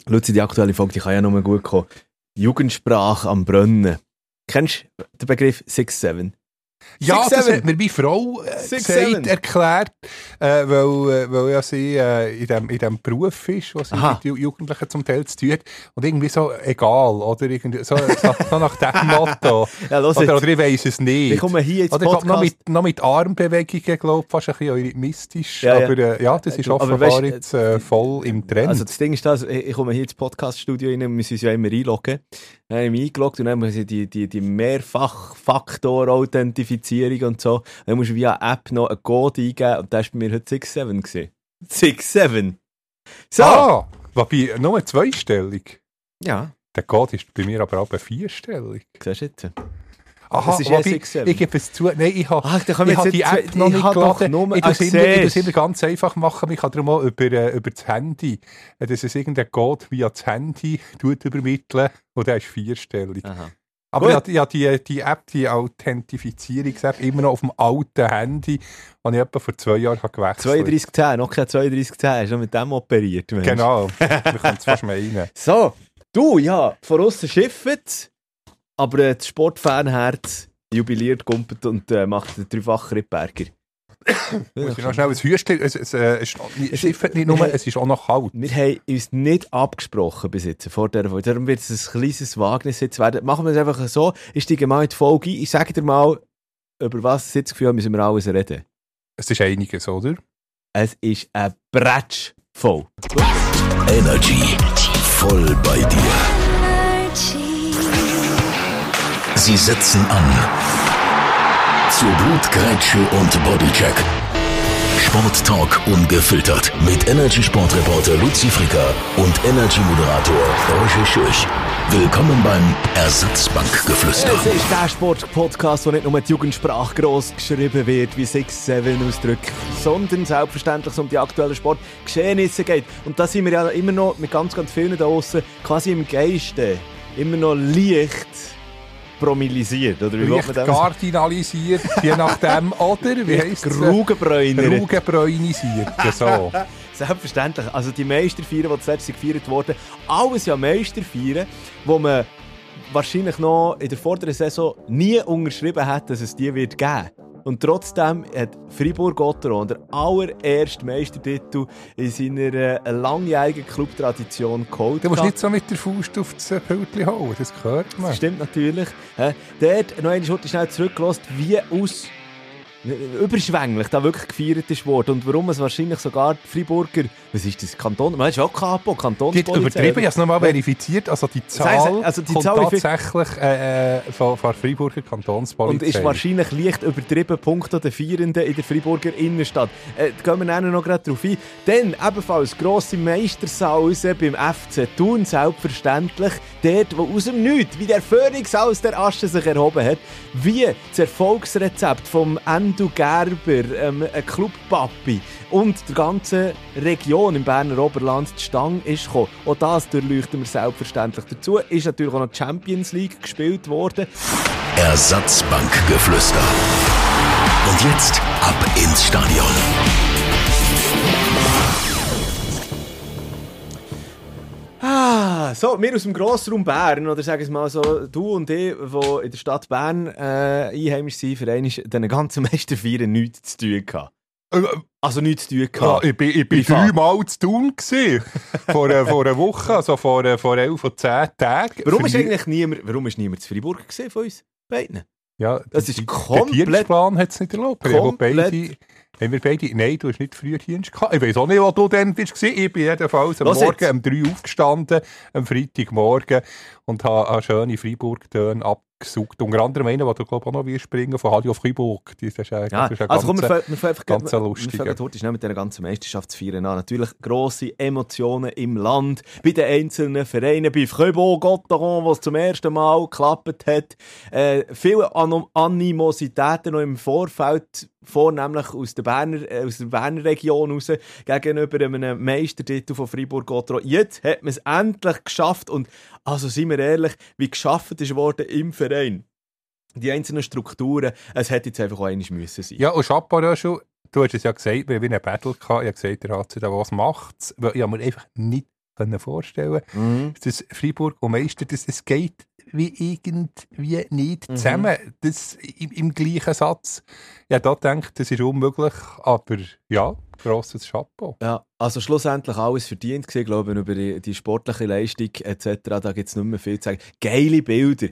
Luzi, die aktuelle Folge, die kann ja nur gut kommen. Jugendsprache am Brennen. Kennst du den Begriff 6-7? Ja, das hat mir meine Frau erklärt, weil ja sie in dem Beruf ist, was sie mit den Jugendlichen zum Teil zu tun hat. Und irgendwie so egal, oder? Irgendwie so nach dem Motto. Ja, oder ich weiss es nicht. Wir kommen hier jetzt oder Podcast. Noch mit Armbewegungen, glaube ich, fast ein bisschen eurythmistisch. Ja, aber das ist offenbar jetzt voll im Trend. Also das Ding ist das, ich komme hier ins Podcast-Studio rein, wir müssen uns ja immer einloggen. Dann habe ich mich eingeloggt und dann muss ich die Mehrfach-Faktor-Authentifizierung und so. Dann musst du via App noch einen Code eingeben und das war bei mir heute 6-7 gewesen. 6-7! So! Wobei, nur zweistellig. Ja. Der Code ist bei mir aber auch vierstellig. Siehst du jetzt? Aha, das ist wobei, ich gebe es zu, nein, ich habe die App noch nicht geladen. Ich muss es immer ganz einfach machen. Ich kann darum auch über das Handy, dass es irgendein Code via das Handy übermitteln und der ist vierstellig. Aha. Aber ich habe die App, die Authentifizierungs-App, immer noch auf dem alten Handy, das ich etwa vor 2 Jahren gewechselt habe. 3210, noch kein 3210, hast du noch mit dem operiert? Mensch. Genau, wir können es fast meinen. So, du, ja, von außen schifft, aber das Sportfanherz jubiliert, gumpelt und macht den dreifachen Rittberger. Muss ich noch schnell ein Hüstchen, es schifft nicht nur, es ist auch noch kalt. Wir haben uns nicht abgesprochen bis jetzt vor dieser Folge, darum wird es ein kleines Wagnis jetzt werden. Machen wir es einfach so, ich steige mal in die Folge ein, ich sage dir mal, über was ich jetzt das Gefühl habe, müssen wir alles reden. Es ist einiges, oder? Es ist ein Bretsch voll. Energy, voll bei dir. Sie setzen an. Zur Blutgrätsche und Bodycheck. Sporttalk ungefiltert mit Energy-Sportreporter Luzi Fricker und Energy-Moderator Roger Schürch. Willkommen beim Ersatzbankgeflüster. Es ist der Sport-Podcast, wo nicht nur die Jugendsprache gross geschrieben wird, wie 6-7 ausdrückt, sondern selbstverständlich um die aktuellen Sportgeschehnisse geht. Und da sind wir ja immer noch mit ganz, ganz vielen da draussen quasi im Geiste, immer noch leicht promillisiert, oder wie leicht kardinalisiert, je nachdem, oder? Wie heisst es? Rugenbräunisiert, so. Selbstverständlich. Also die Meisterfeiern, die zuletzt gefeiert wurden, alles ja Meisterfeiern, wo man wahrscheinlich noch in der vorderen Saison nie unterschrieben hat, dass es die wird geben. Und trotzdem hat Fribourg-Gotteron den allerersten Meistertitel in seiner langjährigen Clubtradition geholt. Du musst nicht so mit der Faust auf das Pültchen hauen, das gehört man. Das stimmt natürlich. Dort noch eine Schritt schnell zurückgelassen, wie überschwänglich da wirklich gefeiert ist worden und warum es wahrscheinlich sogar die Friburger, was ist das, Kanton, man ist auch Kapo, Kantonspolizei. Die übertrieben, ich habe es nochmal verifiziert, also die Zahl kommt tatsächlich von der Friburger Kantonspolizei. Und ist wahrscheinlich leicht übertrieben, punkto der Feiernden in der Friburger Innenstadt. Da gehen wir noch gerade drauf ein. Dann ebenfalls grosse Meistersause beim FC Thun, selbstverständlich, dort, wo aus dem Nichts, wie der Phönix aus der Asche sich erhoben hat, wie das Erfolgsrezept vom Endo Gerber, ein Clubpapi und der ganzen Region im Berner Oberland die Stange ist gekommen. Auch das durchleuchten wir selbstverständlich. Dazu ist natürlich auch noch die Champions League gespielt worden. Ersatzbankgeflüster. Und jetzt ab ins Stadion. So, wir aus dem Grossraum Bern, oder sagen wir mal so, du und ich, die in der Stadt Bern einheimisch sind, für einen diesen ganzen Meisterfeiern nichts zu tun gehabt. Also nichts zu tun gehabt. Ja, ich bin 3-mal zu Thun gewesen. vor einer Woche, also vor 11 oder 10 Tagen. Warum ist niemand zu Freiburg gewesen von uns beiden? Ja, das ist komplett... Der Dienstplan hat es nicht erlaubt. Haben wir beide... Nein, du hast nicht früher Dienst gehabt. Ich weiss auch nicht, wo du dann bist. Ich bin jedenfalls am Morgen um 3 aufgestanden, am Freitagmorgen, und habe schöne Freiburg-Töne abgesucht. Unter anderem einen, den du, glaube ich, auch noch wirst springen, von Radio Freiburg. Das ist ein also komm, wir ganz lustiger. Wir fangen mit dieser ganzen Meisterschaftsfeiern an. Natürlich grosse Emotionen im Land, bei den einzelnen Vereinen, bei Fribourg-Gotteron, was zum ersten Mal geklappt hat. Viele Animositäten noch im Vorfeld, vornehmlich aus der Berner Region raus, gegenüber einem Meistertitel von Fribourg-Gotteron. Jetzt hat man es endlich geschafft und, also seien wir ehrlich, wie geschafft ist worden im Verein. Die einzelnen Strukturen, es hätte jetzt einfach auch einmal müssen sein. Ja, und Chapeau schon, du hast es ja gesagt, wir haben ein Battle gehabt, ich habe gesagt, der HC da was macht's, weil ich habe mir einfach nicht vorstellen dass Freiburg und Meister, es geht wie irgendwie nicht zusammen. Das im gleichen Satz. Ja, da denke ich, das ist unmöglich, aber ja, grosses Chapeau. Ja, also schlussendlich alles verdient gewesen, glaube ich, über die sportliche Leistung etc. Da gibt es nicht mehr viel zu sagen. Geile Bilder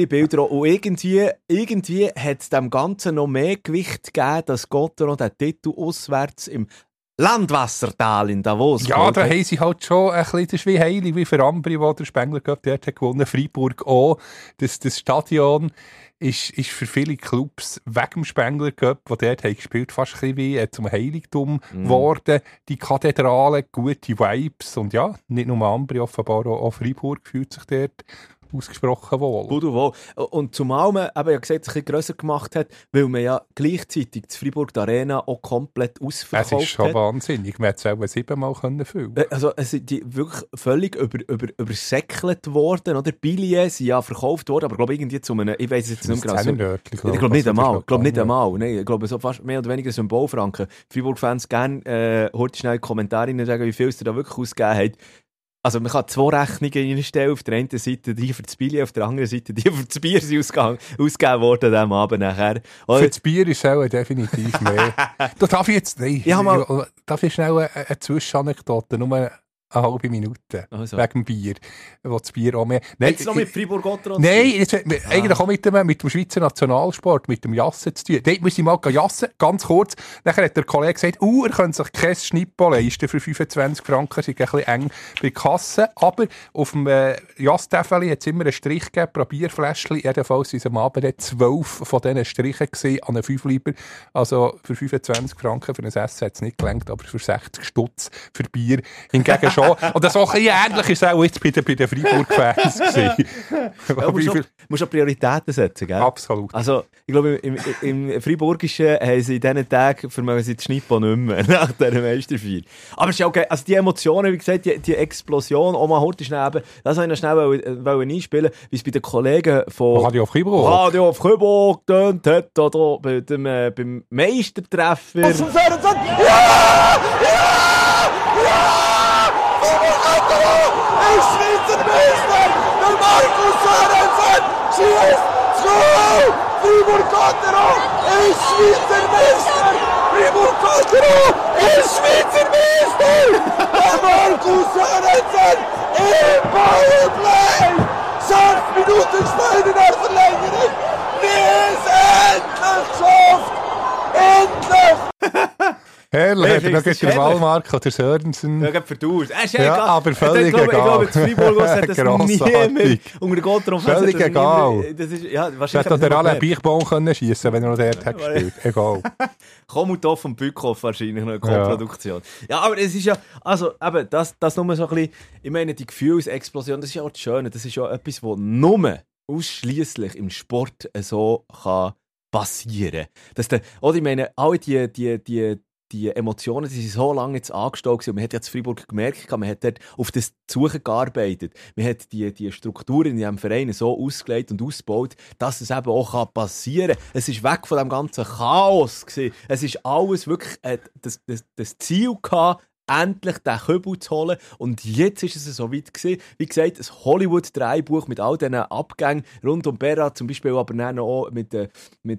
und irgendwie hat es dem Ganzen noch mehr Gewicht gegeben, dass Gotteron den Titel auswärts im Landwassertal in Davos. Ja, da haben sie halt schon ein bisschen, das ist wie heilig, wie für Ambri, wo der Spengler Cup dort hat gewonnen, Freiburg auch. Das Stadion ist für viele Clubs wegen dem Spengler Cup, wo dort haben gespielt, fast ein bisschen wie zum Heiligtum geworden. Die Kathedrale, gute Vibes und ja, nicht nur Ambri, offenbar auch Freiburg fühlt sich dort ausgesprochen wohl. Gut und wohl. Und zumal man eben ja gesagt, es ein bisschen grösser gemacht hat, weil man ja gleichzeitig die Freiburg die Arena auch komplett ausverkauft hat. Es ist schon wahnsinnig. Man hätte es auch 7-mal füllen können. Also es sind die wirklich völlig übersäckelt worden, oder? Billets sind ja verkauft worden, aber ich glaube irgendwie zu einem, ich weiss jetzt nicht mehr genau. Ich glaube nicht einmal. Nein, ich glaube so fast mehr oder weniger Symbolfranken. Freiburg-Fans gerne heute schnell in die Kommentare sagen, wie viel sie da wirklich ausgegeben haben. Also man kann 2 Rechnungen reinstellen, auf der einen Seite die für das Billet, auf der anderen Seite die für das Bier sind ausgegeben worden am Abend nachher. Für das Bier ist es auch definitiv mehr. Da darf ich jetzt nicht. Darf ich schnell eine Zwischenanekdote, nur eine halbe Minute, also. Wegen dem Bier, wo das Bier auch mehr... Nein, jetzt noch mit Freiburg-Gotteron? Nein, eigentlich auch mit dem Schweizer Nationalsport, mit dem Jassen zu tun. Dort muss ich mal jassen, ganz kurz. Nachher hat der Kollege gesagt, er könnte sich kein Schnippo leisten für 25 Franken, das ist ein bisschen eng bei Kasse. Aber auf dem Jasstäfeli hat es immer einen Strich gegeben, pro Bierfläschchen. Jedenfalls sind es am Abend 12 von diesen Strichen gewesen, an einen 5-Lieber. Also für 25 Franken für ein Essen hat es nicht gelangt, aber für 60 Stutz für Bier hingegen schon. Und das auch ähnlich ist auch jetzt bei den Freiburg-Fans gewesen. Du musst auch Prioritäten setzen, gell? Absolut. Also, ich glaube, im Freiburgischen haben sie in diesen Tagen vermögen sie die Schnippo nicht mehr, nach dieser Meisterfeier. Aber es ist ja okay, also die Emotionen, wie gesagt, die Explosion, Oma Hort ist neben, das wollte ich noch schnell einspielen, wie es bei den Kollegen von Radio auf Fribourg getönt hat, oder beim Meistertreffer. Ja! Ist Schweizer Meister! Der Markus Sörensen schießt 2! Freiburg-Gotteron ist Schweizer Meister! Freiburg-Gotteron ist Schweizer Meister! Der Markus Sörensen im Powerplay! 6 Minuten später in der Verlängerung! Wir sind endlich geschafft! Endlich! Herrlich, hat er noch den Wallmark oder Sörensen? Ja, verdauert. Ja, aber völlig egal. Ich glaube, in Freiburg hat das niemand unter den Gotteron. Völlig egal. Das ist, ja, wahrscheinlich hätte er alle einen Beichbaum schiessen, wenn er noch dort hat gespielt. Egal. Komutov und Bückhoff wahrscheinlich noch eine Co-Produktion. Ja, aber es ist ja, also eben, das nur so ein bisschen, ich meine, die Gefühlsexplosion, das ist ja auch das Schöne, das ist ja etwas, was nur ausschliesslich im Sport so kann passieren. Oder ich meine, alle die Emotionen, die sind so lange jetzt angestaut gewesen. Man hat ja in Freiburg gemerkt, man hat dort auf das Suchen gearbeitet. Man hat die Strukturen in diesem Verein so ausgelegt und ausgebaut, dass es eben auch passieren kann. Es ist weg von dem ganzen Chaos gewesen. Es ist alles wirklich das Ziel gehabt, endlich den Kübel zu holen. Und jetzt ist es so weit gewesen. Wie gesagt, ein Hollywood-Dreibuch mit all diesen Abgängen rund um Berat, zum Beispiel aber dann auch mit den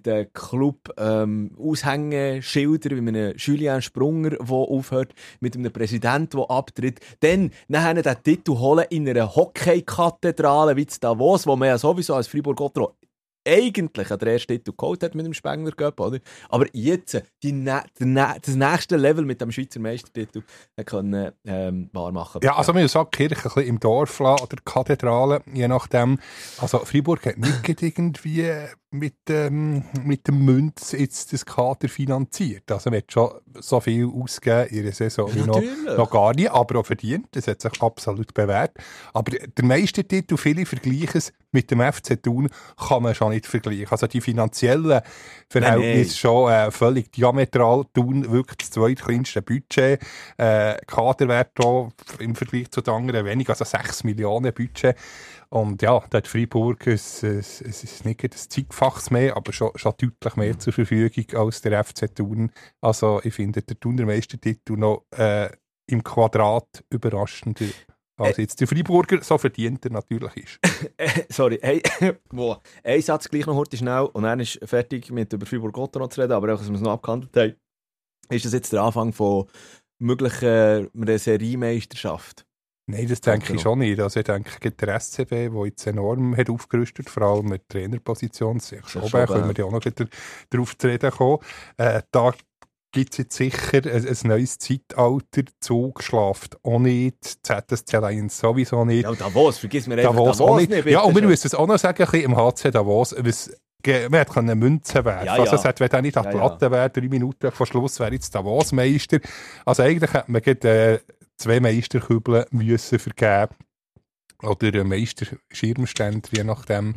Club-Aushängeschildern, wie einem Julien Sprunger, der aufhört, mit einem Präsidenten, der abtritt. Dann nachher den Titel holen in einer Hockey-Kathedrale wie in Davos, wo man ja sowieso als Freiburg-Gotteron eigentlich an der ersten Titel geholt hat mit dem Spengler Cup, oder? Aber jetzt das nächste Level mit dem Schweizer Meistertitel können wahr machen. Ja, also man sagt Kirche ein bisschen im Dorf oder Kathedrale, je nachdem. Also Freiburg hat nicht irgendwie mit dem Münz jetzt das Kader finanziert. Also man hat schon so viel ausgegeben in der Saison wie noch gar nicht, aber auch verdient. Das hat sich absolut bewährt. Aber der Meistertitel, viele vergleichen es mit dem FC Thun, kann man schon nicht vergleichen. Also die finanziellen Verhältnisse schon völlig diametral. Thun wirklich das zweitkleinste Budget. Kaderwert auch im Vergleich zu den anderen wenig, also 6 Millionen Budget. Und ja, da hat Freiburg es ist nicht ein Zeitfachs mehr, aber schon deutlich mehr zur Verfügung als der FC Thun. Also ich finde der Thuner Meistertitel noch im Quadrat überraschender als jetzt der Freiburger so verdient er natürlich ist. Sorry, hey, ein Satz gleich noch heute schnell und dann ist fertig mit über Fribourg-Gotteron zu reden, aber auch, dass wir es noch abgehandelt haben. Ist das jetzt der Anfang von möglicher Seriemeisterschaft? Nein, das denke ich schon nicht. Also ich denke, der SCB, der jetzt enorm hat aufgerüstet, vor allem mit der Trainerposition, können wir ja auch noch darauf zu reden kommen. Da gibt es jetzt sicher ein neues Zeitalter. Zug schlaft auch nicht, ZSC Lions sowieso nicht. Ja, Davos, vergiss mir einfach Davos auch nicht. Ja, und wir müssen es auch noch sagen, ein bisschen im HC Davos, man konnte Münzen werfen. Ja, also es hat, wenn er nicht an die Platte wäre, 3 Minuten vor Schluss wäre jetzt Davos Meister. Also eigentlich hätte man 2 Meisterkübel müssen vergeben. Oder einen Meisterschirmständer, je nachdem.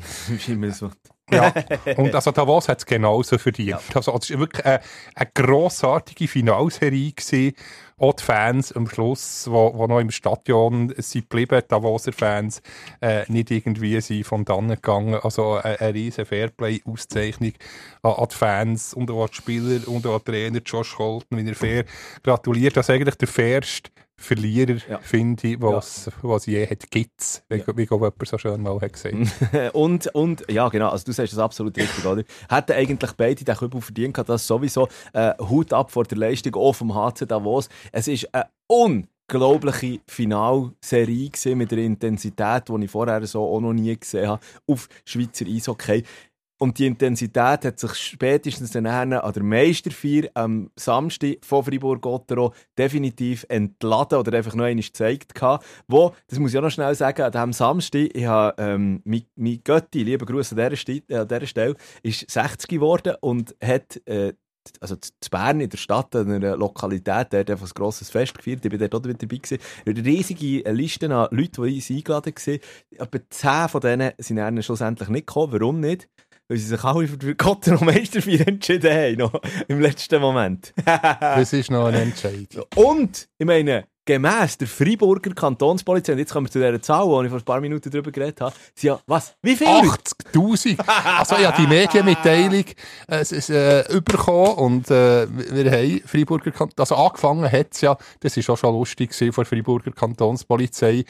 Ja, und also Davos hat es genauso verdient. Ja. Also, es war wirklich eine grossartige Finalserie gewesen. Auch die Fans am Schluss, die noch im Stadion sind geblieben, die Davoser Fans, nicht irgendwie sind von dannen gegangen. Also eine riesen Fairplay-Auszeichnung an die Fans und auch an die Spieler und auch an den Trainer Josh Holton, wie er fair gratuliert. Das ist eigentlich der fairste Verlierer, finde ich, was je hat, gibt's, wie jemand so schön mal hat gesagt. und, ja genau, also du sagst das absolut richtig, oder? Hätten eigentlich beide den Kübel verdient, das sowieso Hut ab vor der Leistung, auch vom HC Davos. Es war eine unglaubliche Finalserie mit der Intensität, die ich vorher so auch noch nie gesehen habe, auf Schweizer Eishockey. Und die Intensität hat sich spätestens dann an der Meisterfeier am Samstag von Fribourg-Gotteron definitiv entladen oder einfach noch einmal gezeigt. Wo, das muss ich auch noch schnell sagen, an diesem Samstag, ich habe mein Götti, liebe Grüße an dieser Stelle, ist 60 geworden und hat also zu Bern in der Stadt, in einer Lokalität, der hat einfach ein grosses Fest gefeiert. Ich war dort auch wieder dabei gewesen. Eine riesige Liste an Leuten, die uns eingeladen waren. Etwa 10 von denen sind dann schlussendlich nicht gekommen. Warum nicht? Weil sie sich alle für die Gotteron Meisterfeier entschieden haben, noch im letzten Moment. Das ist noch ein Entscheid. Und, ich meine, gemäss der Freiburger Kantonspolizei, und jetzt kommen wir zu dieser Zahl, die ich vor ein paar Minuten darüber geredet habe, sind ja, was? Wie viel? 80'000! Also ich habe die Medienmitteilung bekommen und wir haben Freiburger Kanton, also angefangen hat es ja, das war auch schon lustig gewesen, von der Freiburger Kantonspolizei,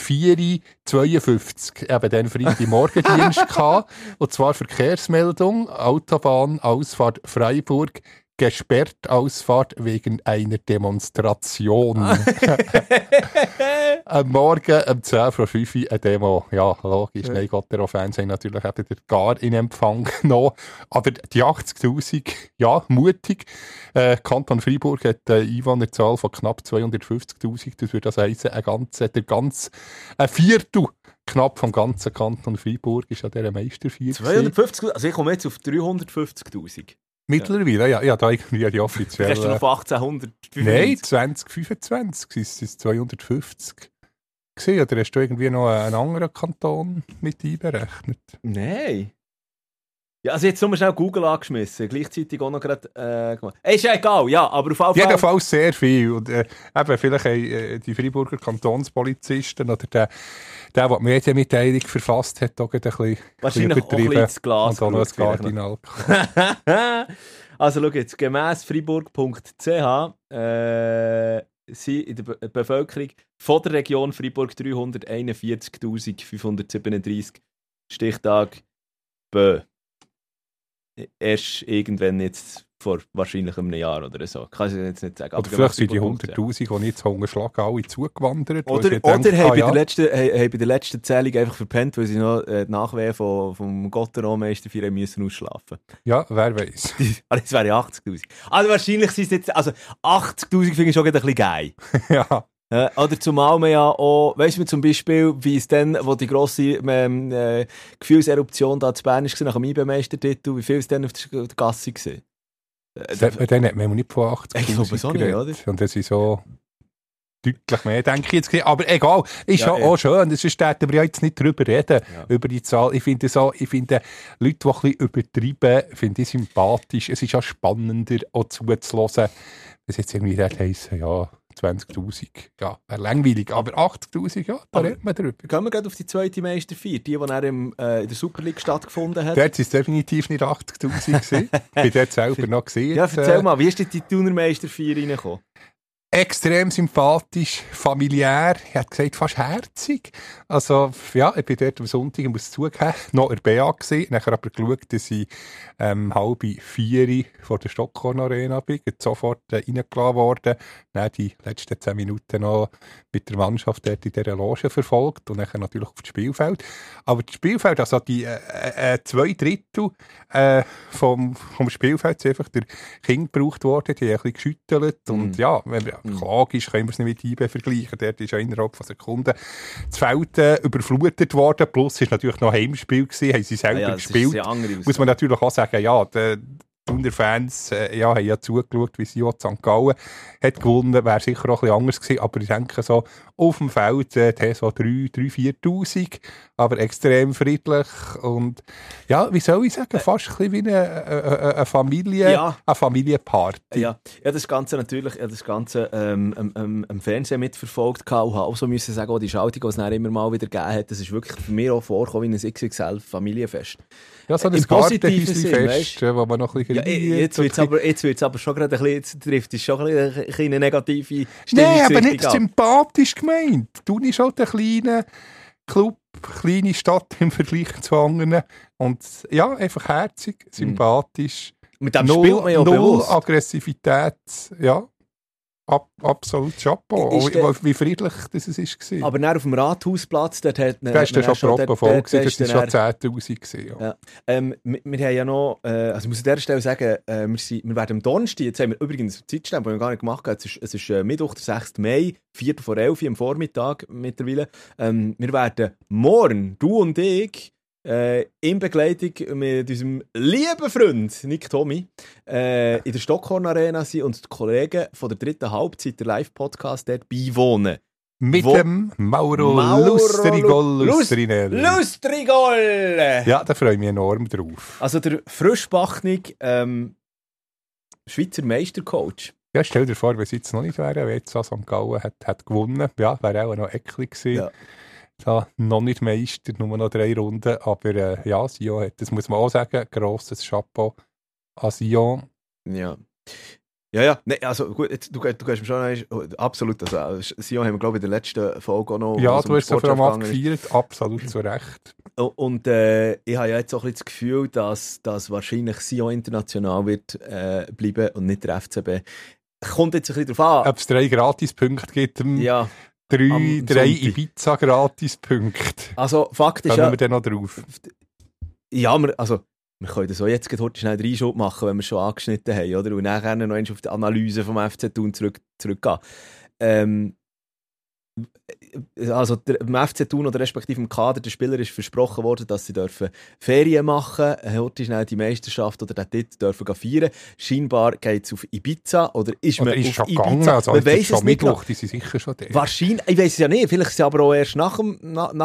4:52 eben dann Freitagmorgendienst gehabt, und zwar Verkehrsmeldung, Autobahn, Ausfahrt Freiburg, gesperrt Ausfahrt wegen einer Demonstration. Am Morgen um 10:05 Uhr eine Demo. Ja, logisch. Nein, Gotteron-Fans haben natürlich eben gar in Empfang genommen. Aber die 80'000, ja, mutig. Kanton Freiburg hat eine Einwohnerzahl von knapp 250'000. Das würde also heissen, ein Viertel knapp vom ganzen Kanton Freiburg ist an dieser Meisterfeier. 250'000? Also ich komme jetzt auf 350'000. Mittlerweile, ja, da irgendwie die offizielle... Hast du noch auf 1800? Nein, 2025 ist es 250 gewesen. Oder hast du irgendwie noch einen anderen Kanton mit einberechnet? Nein. Ja, also jetzt nur schnell Google angeschmissen, gleichzeitig auch noch gerade gemacht. Ist ja egal, ja, aber auf jeden Fall... Jedenfalls sehr viel. Und eben, vielleicht haben die Freiburger Kantonspolizisten oder der die Medienmitteilung verfasst hat, auch ein bisschen wahrscheinlich übertrieben. Auch ein bisschen Glas und auch noch ein Kardinal. Also schau jetzt, gemäss freiburg.ch sind in der Bevölkerung von der Region Freiburg 341.537 Stichtag Bö. Erst irgendwann jetzt vor wahrscheinlich einem Jahr oder so. Kann ich jetzt nicht sagen. Oder vielleicht sind die 100'000, die nicht Hungerschlag alle zugewandert. Oder haben bei der letzten Zählung einfach verpennt, weil sie noch die Nachwehen vom Gotteron-Meisterfeier müssen ausschlafen. Ja, wer weiß. Das wäre ja 80'000. Also wahrscheinlich sind es jetzt... Also 80'000 finde ich schon ein bisschen geil. Ja. Oder zumal man ja auch, weißt du zum Beispiel, wie es dann, wo die grosse Gefühlseruption da zu Bern war, nach dem IB-Meistertitel, wie viel es dann auf der Gasse war? Dann hat man nicht von 80'000 geredet. Und das ist so deutlich mehr, denke ich jetzt. Aber egal, ist ja auch schön. Sonst hätten wir ja jetzt nicht darüber reden, über die Zahl. Ich finde Leute, die ein bisschen übertreiben, finde ich sympathisch. Es ist ja spannender, auch zuzuhören. Das jetzt irgendwie heisst, ja, 20'000, ja, wäre langweilig. Aber 80'000, ja, da redet man drüber. Gehen wir gerade auf die zweite Meisterfeier, die dann in der Super League stattgefunden hat. Dort war es definitiv nicht 80'000 gewesen. Ich bin dort selber noch gesehen. Ja, erzähl mal, wie ist denn die Thuner Meisterfeier reingekommen? extrem sympathisch, familiär, ich hätte gesagt, fast herzig. Also, ja, ich bin dort am Sonntag, ich muss zugeben, noch in der BA gewesen, nachher aber geschaut, dass ich 3:30 vor der Stockhorn Arena bin, sofort reingelassen worden, dann die letzten 10 Minuten noch mit der Mannschaft dort in dieser Loge verfolgt und nachher natürlich auf das Spielfeld. Aber das Spielfeld, also die 2/3 vom Spielfeld sind einfach der King gebraucht worden, die haben ein bisschen geschüttelt und ja, logisch können wir es nicht mit IB vergleichen, dort ist ja innerhalb von Sekunden das Feld überflutet worden, plus es war natürlich noch ein Heimspiel gewesen, haben sie selber gespielt, muss man natürlich auch sagen, ja, die Thunder-Fans haben ja zugeschaut, wie sie auch St. Gallen hat gewonnen, wäre sicher auch ein bisschen anders gewesen, aber ich denke so, auf dem Feld so 3.000-4.000, aber extrem friedlich und ja, wie soll ich sagen, fast ein bisschen wie eine Familie, eine Familienparty. Ja, das Ganze natürlich, am Fernsehen mitverfolgt und habe auch so müssen sagen, die Schaltung, die es dann immer mal wieder gegeben hat, das ist wirklich für mich auch vorgekommen wie ein XXL-Familienfest. Ja, so ein Gartenhäuschen-Fest, wo man noch ein bisschen... Ja, jetzt wird es aber schon gerade ein bisschen, jetzt trifft es schon ein bisschen eine negative Stimmung. Nein, aber nicht sympathisch gemeint. Du bist halt ein kleiner Club, kleine Stadt im Vergleich zu anderen. Und ja, einfach herzig, sympathisch. Mit dem spielt man ja bewusst. Null Aggressivität, ja. Absolut Chapeau, wie friedlich das war. Aber dann auf dem Rathausplatz, dort hat... Das war schon proppenvoll, das war schon 10'000. Ja. Wir haben ja noch, also ich muss an dieser Stelle sagen, wir werden am Donnerstag, jetzt haben wir übrigens einen Zeitstempel, den wir gar nicht gemacht haben, es ist Mittwoch, der 6. Mai, 11:45 am Vormittag mittlerweile. Wir werden morgen, du und ich, in Begleitung mit unserem lieben Freund Nick Tommy in der Stockhorn Arena sind und die Kollegen von der dritten Halbzeit, der Live-Podcast, dort beiwohnen. Mit dem Mauro Lustrigol. Ja, da freue ich mich enorm drauf. Also der frischbachnige Schweizer Meistercoach. Ja, stell dir vor, wenn es jetzt noch nicht wäre, wenn jetzt St. Gallen hat gewonnen, ja, wäre auch noch eklig gewesen. Ja. Da noch nicht Meister, nur noch 3 Runden, aber ja, Sion hat, das muss man auch sagen, grosses Chapeau an Sion. Ja. Ja, nee, also gut, du kannst mir schon absolut, also Sion haben wir glaube ich in der letzten Folge auch noch... Ja, du hast es vor allem abgefeiert, absolut zu Recht. Und ich habe ja jetzt auch ein bisschen das Gefühl, dass wahrscheinlich Sion international wird bleiben und nicht der FCB. Kommt jetzt ein bisschen darauf an. Ob es 3 Gratispunkte gibt, ja. 3 Ibiza-Gratispunkte. Also Fakt ist ja... Kommen wir dann noch drauf? Ja, wir können das auch jetzt heute schnell Reinschub machen, wenn wir schon angeschnitten haben, oder? Und nachher noch einmal auf die Analyse vom FC Thun zurückgehen. Also dem FC Thun oder respektive im Kader der Spieler ist versprochen worden, dass sie dürfen Ferien machen dürfen, heute schnell die Meisterschaft oder den Titel dürfen feiern. Scheinbar geht es auf Ibiza oder ist man auf schon Ibiza. Gegangen, also man weiss es nicht Mittwoch, die sind sicher schon da. Wahrscheinlich, ich weiss es ja nicht, vielleicht ist es aber auch erst nach dem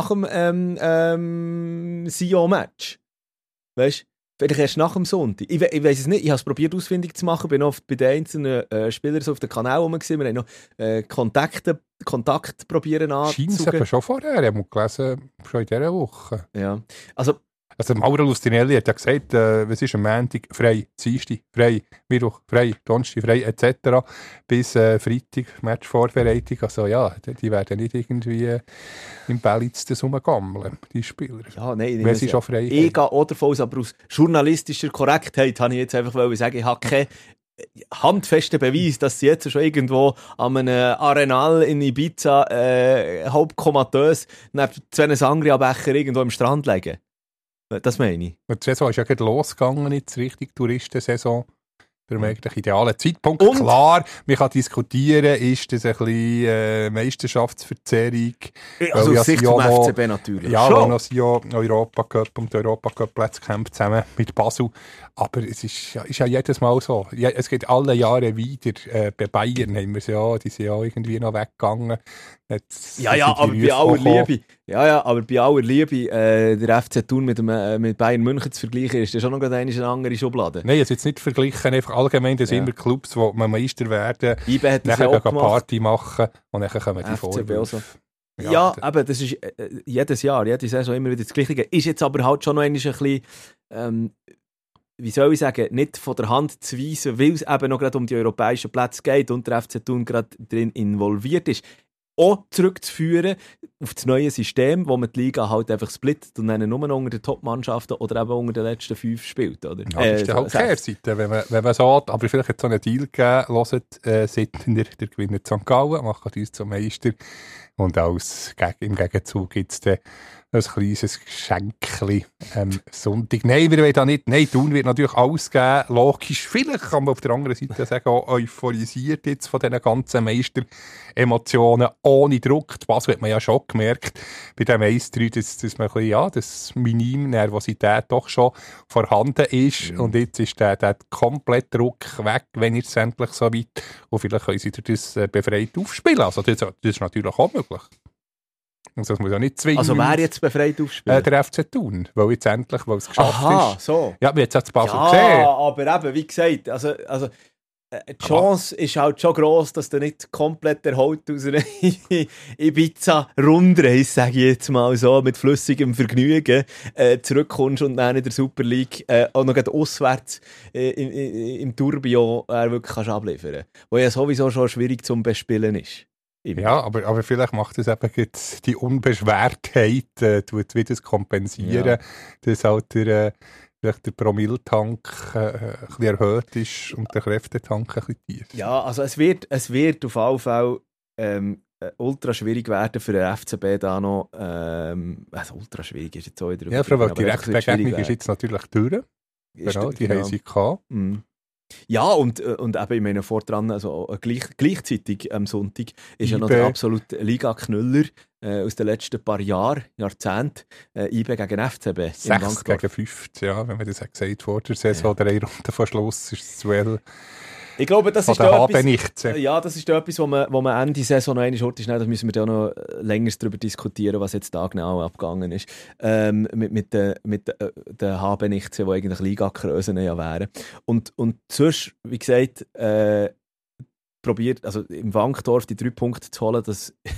Sion-Match. Weißt du? Vielleicht erst nach dem Sonntag. Ich weiss es nicht. Ich habe es probiert ausfindig zu machen. Bin oft bei den einzelnen Spielern so auf dem Kanal rum gewesen. Wir haben noch Kontakt probieren anzusuchen. Scheint es aber schon vorher. Ich habe gelesen, schon in dieser Woche. Ja. Also Mauro Lustinelli hat ja gesagt, was ist am Montag frei, Dienstag frei, Mittwoch frei, Donnerstag frei etc. bis Freitag Matchvorbereitung. Also ja, die werden nicht irgendwie im Ballitz rumgammeln, die Spieler. Ja, nein, wenn sie schon frei haben. Ich gehe auch davon aus, aber aus journalistischer Korrektheit habe ich jetzt einfach sagen, ich habe keinen handfesten Beweis, dass sie jetzt schon irgendwo an einem Arenal in Ibiza halbkomatös neben 2 Sangria-Becher irgendwo am Strand liegen. Das meine ich. Und die Saison ist ja gerade losgegangen, jetzt richtig Touristensaison. Für mich eigentlich idealer Zeitpunkt. Und? Klar, man kann diskutieren, ist das ein bisschen Meisterschaftsverzerrung. Also aus Sicht vom FCB natürlich. Ja, weil noch Sion Europacup und Europacup-Plätze kämpft zusammen mit Basel. Aber es ist ja jedes Mal so. Ja, es geht alle Jahre wieder. Bei Bayern haben wir es ja, die sind ja irgendwie noch weggegangen. Aber bei aller Liebe. Aber bei aller Liebe, der FC Thun mit Bayern München zu vergleichen, ist das schon noch eine andere Schublade. Nein, jetzt nicht vergleichen, einfach allgemein, das sind immer Clubs, die man Meister werden, nachher eine Party machen und dann kommen die Vorwürfe. Ja, aber das ist jedes Jahr, jede Saison immer wieder das Gleiche. Ist jetzt aber halt schon noch ein bisschen wie soll ich sagen, nicht von der Hand zu weisen, weil es eben noch gerade um die europäischen Plätze geht und der FC Thun gerade drin involviert ist, auch zurückzuführen auf das neue System, wo man die Liga halt einfach splittet und dann nur noch unter den Top-Mannschaften oder eben unter den letzten 5 spielt, oder? Ja, das ist ja halt Kehrseite, wenn man sagt, aber vielleicht hat es so einen Deal gegeben, hört, seit der Gewinner St. Gallen, macht uns zum Meister und im Gegenzug gibt es dann ein kleines Geschenkchen Sonntag. Nein, wir wollen da nicht. Nein, Thun wird natürlich alles geben. Logisch, vielleicht kann man auf der anderen Seite sagen, auch euphorisiert jetzt von diesen ganzen Meister-Emotionen ohne Druck. Das hat man ja schon gemerkt bei den Meistern, dass man ein bisschen, ja, das Minim Nervosität doch schon vorhanden ist. Und jetzt ist der komplette Druck weg, wenn ihr es endlich so weit und vielleicht können sie das befreit aufspielen. Also das ist natürlich auch möglich. Also das muss ja nicht zwingen. Also wer jetzt befreit aufspielen? Der FC Thun, weil jetzt endlich, weil es geschafft ist. Aha, so. Ja, wir haben jetzt Basel gesehen. Ja, aber eben, wie gesagt, also die Chance ist halt schon gross, dass du nicht komplett erholt aus einer Ibiza-Rundreise, sage ich jetzt mal so, mit flüssigem Vergnügen zurückkommst und dann in der Super League auch noch auswärts im Tourbillon wirklich kannst abliefern. Wo ja sowieso schon schwierig zum Bespielen ist. Ja, aber vielleicht macht es eben die Unbeschwertheit, tut wieder das kompensieren, dass halt vielleicht der Promilltank ein bisschen erhöht ist und der Kräftetank ein bisschen tief. Ja, also es wird auf jeden Fall ultra schwierig werden für den FCB da noch. Also ultra schwierig ist jetzt auch wieder. Ja, vor allem die Direktbegegnung ist jetzt natürlich durch. Genau, die haben sie gehabt. Mhm. Ja, und eben, ich meine, vordran, also gleichzeitig am Sonntag, ist ja noch der absolute Liga-Knüller aus den letzten paar Jahrzehnten, IB gegen FCB. 6 gegen 5, ja, wenn man das gesagt vor der Saison, der Runden vor Schluss ist das Duell. Ich glaube, das ist etwas, ja, das ist etwas, wo man Ende Saison noch einmal hört. Da müssen wir da noch länger darüber diskutieren, was jetzt da genau abgegangen ist. Mit den Habenichtse, die eigentlich Liga-Krösen ja wären. Und sonst, wie gesagt, probiert, also im Wankdorf die 3 Punkte zu holen,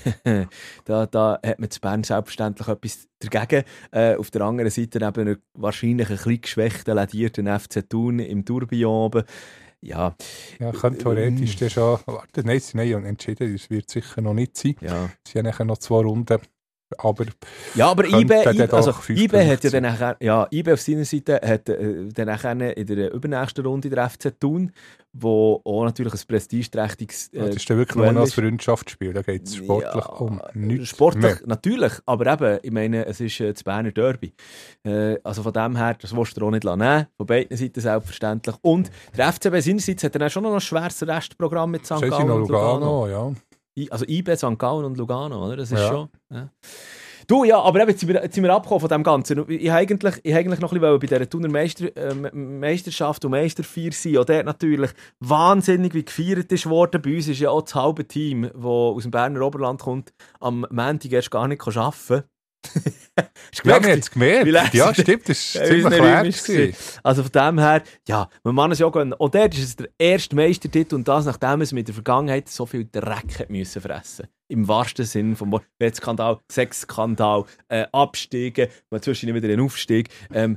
da hat man zu Bern selbstverständlich etwas dagegen. Auf der anderen Seite eben wahrscheinlich ein bisschen geschwächten, ladierten FC Thun im Tourbillon oben. Ja, könnte theoretisch dann schon. Warte, nein, sie haben entschieden, das wird sicher noch nicht sein. Ja. Sie haben nachher noch 2 Runden. Aber IB hat ja dann nachher, IB auf seiner Seite hat dann nachher in der übernächsten Runde der FC Thun, wo auch natürlich ein prestigeträchtiges das ist dann wirklich nur noch ein Freundschaftsspiel, da geht es sportlich um nichts sportlich mehr. Natürlich, aber eben, ich meine, es ist das Berner Derby. Also von dem her, das willst du auch nicht nehmen, von beiden Seiten selbstverständlich. Und der FCB seinerseits hat dann auch schon noch ein schweres Restprogramm mit St. Gallen und Lugano. Ja. Also IB, St. Gallen und Lugano, oder? Das ist schon... Ja. Du, ja, aber eben, jetzt sind wir abgekommen von dem Ganzen. Ich eigentlich noch ein bisschen bei dieser Thuner Meisterschaft und Meisterfeier sein. Und dort natürlich wahnsinnig, wie gefeiert ist worden. Bei uns ist ja auch das halbe Team, das aus dem Berner Oberland kommt, am Montag erst gar nicht arbeiten kann. Ja, man hat es gemerkt. Ja, stimmt, das war ziemlich leer. Also von dem her, ja, man kann es ja gönnen. Und dort ist es der erste Meistertitel und das, nachdem es mit der Vergangenheit so viel Dreck müssen fressen. Im wahrsten Sinne vom Wort. Wettskandal, Sexskandal, Abstiege, mal zwischendurch wieder einen Aufstieg. Man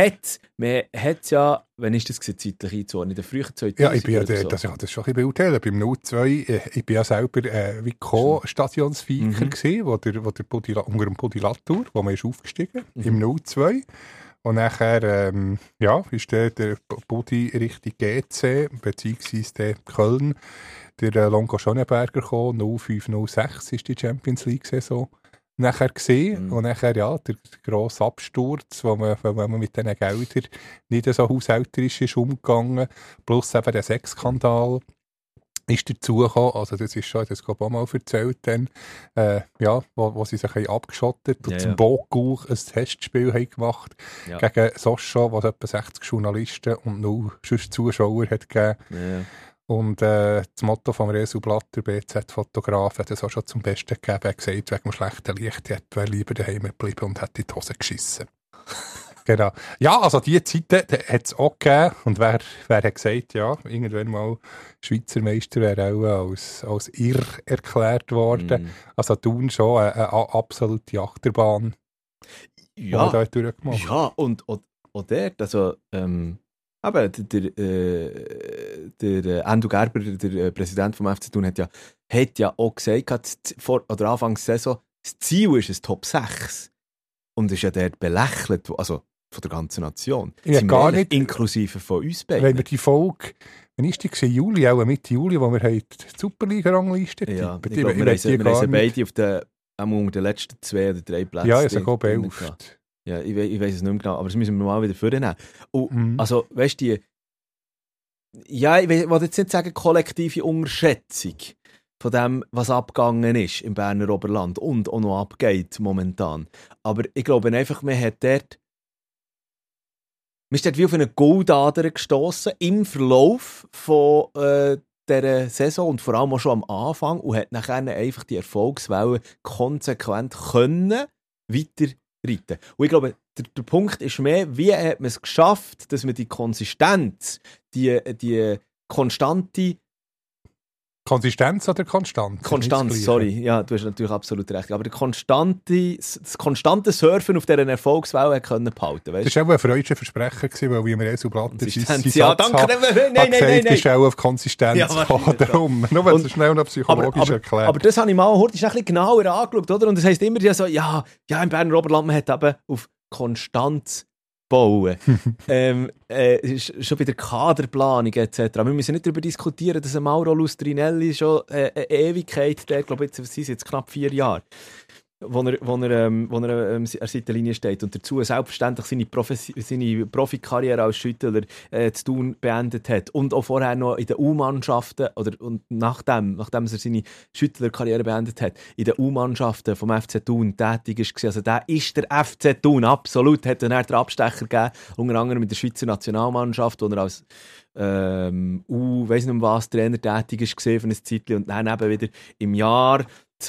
hat ja, wann ist das zeitlich einzuordnen? In der frühen 2000 Ja, ich bin ja das schon ein bisschen beurteilen. Beim 0-2, ich bin ja selber wie Co-Stationsfeiker gewesen, wo der unter dem Pudi Latour, wo man ist aufgestiegen, im 0-2. Und nachher ist der Budi Richtung GC, beziehungsweise der Köln, der Longo Schöneberger gekommen, 05-06 ist die Champions League-Saison nachher gesehen. Und nachher, der grosse Absturz, wo man mit diesen Geldern nicht so haushälterisch ist umgegangen, plus eben der Sexskandal ist dazugekommen. Also das ist schon, das habe ich auch mal erzählt dann, wo sie sich abgeschottet und zum Boguch ein Testspiel haben gemacht gegen Sochaux, wo es etwa 60 Journalisten und 0 Zuschauer hat gegeben. Ja. Und das Motto vom Resu Blatter, BZ-Fotograf, hat es auch schon zum Besten gegeben. Er hat gesagt, wegen dem schlechten Licht hätte er lieber daheim geblieben und hätte in die Hose geschissen. Genau. Ja, also diese Zeiten hat es auch gegeben. Und wer hat gesagt, ja, irgendwann mal Schweizer Meister wäre auch als irr erklärt worden. Also Thun schon eine absolute Achterbahn. Ja, und dort, also Aber der Endo Gerber, der Präsident vom FC Thun, hat ja auch gesagt, Anfangs der Saison, das Ziel ist ein Top 6. Und ist ja dort belächelt, also von der ganzen Nation. Ja, gar nicht. Inklusive von uns beiden. Wenn wir die Folge, wann ist die gesehen? Juli, auch Mitte Juli, wo wir die Superliga-Rangliste ja, ich glaube, wir haben beide auf den letzten 2 oder 3 Plätzen. Ja, sogar beelft. Ja, ich weiß es nicht mehr genau, aber das müssen wir mal wieder vornehmen. Also, weißt du, ja, ich will jetzt nicht sagen kollektive Unterschätzung von dem, was abgegangen ist im Berner Oberland und auch noch abgeht momentan. Aber ich glaube einfach, man ist dort wie auf eine Goldader gestossen im Verlauf von dieser Saison und vor allem auch schon am Anfang und hat nachher einfach die Erfolgswelle konsequent können weiterreiten. Und ich glaube, der Punkt ist mehr, wie hat man es geschafft, dass man die Konsistenz, die konstante Konsistenz oder Konstanz? Konstanz, sorry. Ja, du hast natürlich absolut recht. Aber das konstante Surfen auf dieser Erfolgswelle können behalten. Das war auch ein freudscher Versprecher, weil wie wir so Blatter ja, danke. Nein. Das ist auch auf Konsistenz gekommen. Nur wenn es schnell noch psychologisch erklärt. Aber das habe ich mal heute ein bisschen genauer angeschaut. Oder? Und das heisst immer so, ja, im Berner Oberland, man hat eben auf Konstanz bauen. Schon bei der Kaderplanung etc. Wir müssen nicht darüber diskutieren, dass Mauro Lustrinelli schon eine Ewigkeit, der glaube jetzt sind jetzt knapp 4 Jahre, wo er an der Seitenlinie steht und dazu selbstverständlich seine Profikarriere als Schüttler zu Thun beendet hat und auch vorher noch in den U-Mannschaften und nachdem er seine Schüttlerkarriere beendet hat, in den U-Mannschaften vom FC Thun tätig ist. Also der ist der FC Thun, absolut, hat dann den Abstecher gegeben, unter anderem mit der Schweizer Nationalmannschaft, wo er als weiss nicht mehr was, Trainer tätig ist für ein Zeitchen und dann eben wieder im Jahr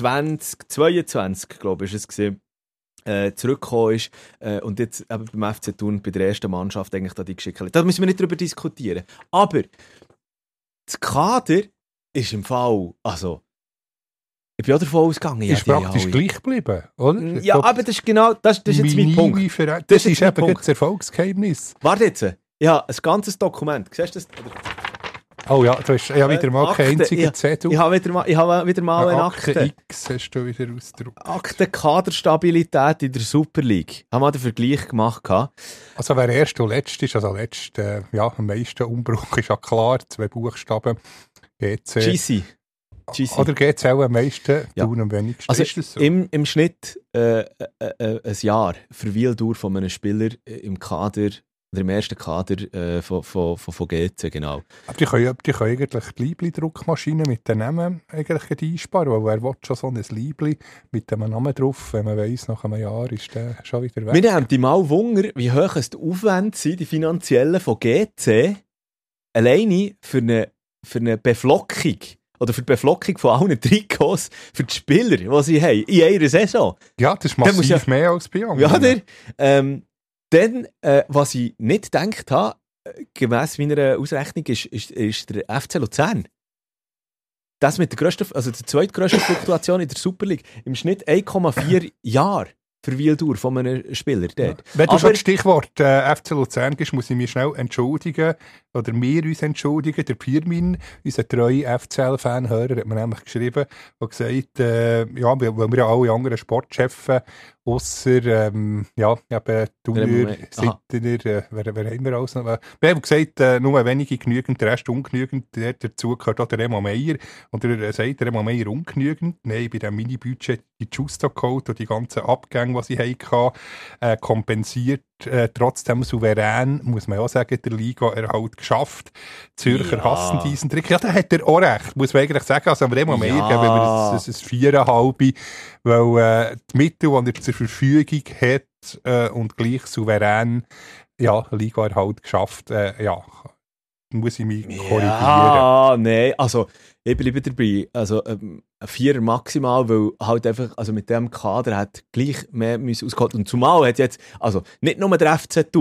2022, glaube ich, ist es gewesen, zurückgekommen ist und jetzt eben beim FC Thun bei der ersten Mannschaft eigentlich da die geschickt hat. Da müssen wir nicht darüber diskutieren. Aber das Kader ist im Fall, also ich bin auch davon ausgegangen. Ist praktisch gleich geblieben, oder? Ja, aber das ist genau, das ist jetzt mein Punkt. Das ist eben das Erfolgsgeheimnis. Warte jetzt, ja, ein ganzes Dokument, siehst du das? Oh ja, du hast ja wieder mal keinen einzigen Zettel. Ich habe wieder mal eine Akte. X hast du wieder ausgedruckt. Akte Kaderstabilität in der Super League. Haben wir den Vergleich gemacht. Also wer erst und letzt ist, also am meisten Umbruch ist ja klar, 2 Buchstaben. GC. Oder GC auch am meisten, Thun am wenigsten. Also ist das so? im Schnitt ein Jahr Verweildauer von einem Spieler im Kader, oder im ersten Kader von GC, genau. Aber die können eigentlich die Liebli-Druckmaschine mit den Namen eigentlich einsparen, weil wer will schon so ein Liebli mit dem Namen drauf, wenn man weiss, nach einem Jahr ist der schon wieder weg. Wir haben die mal Wunder, wie hoch die Aufwände sind, die finanziellen von GC, alleine für eine Beflockung. Oder für die Beflockung von allen Trikots für die Spieler, die sie haben, in einer Saison. Ja, das ist massiv mehr als bei anderen. Ja, dann, was ich nicht gedacht habe, gemäss meiner Ausrechnung, ist der FC Luzern. Das mit der zweitgrössten Fluktuation in der Super League. Im Schnitt 1,4 Jahre Verweildauer von einem Spieler dort. Wenn du schon das Stichwort FC Luzern gibst, muss ich mich schnell entschuldigen, oder wir uns entschuldigen. Der Pirmin, unser treuer FCL-Fanhörer, hat mir nämlich geschrieben und gesagt, weil wir ja alle anderen Sportchefs, ausser, Thuner, Sittener, wer haben wir alles noch? Wir haben gesagt, nur wenige genügend, der Rest ungenügend. Dazu gehört auch der Remo Meier. Und er sagt, der Remo Meier ungenügend. Nein, bei diesem Mini-Budget die Justo Code und die ganzen Abgänge, die sie hatten, kompensiert. Trotzdem souverän, muss man auch sagen, der Liga-Erhalt geschafft. Zürcher hassen diesen Trick. Ja, da hat er auch recht, muss man eigentlich sagen. Also, Remo Meier geben wir ein 4,5, weil die Mittel, die er zur Verfügung hat und gleich souverän Liga-Erhalt geschafft, muss ich mich korrigieren. Ja, nein, also ich bleibe dabei. Also ein 4er maximal, weil halt einfach, also mit dem Kader hat gleich mehr ausgeholt. Und zumal hat jetzt, also nicht nur der FC Thun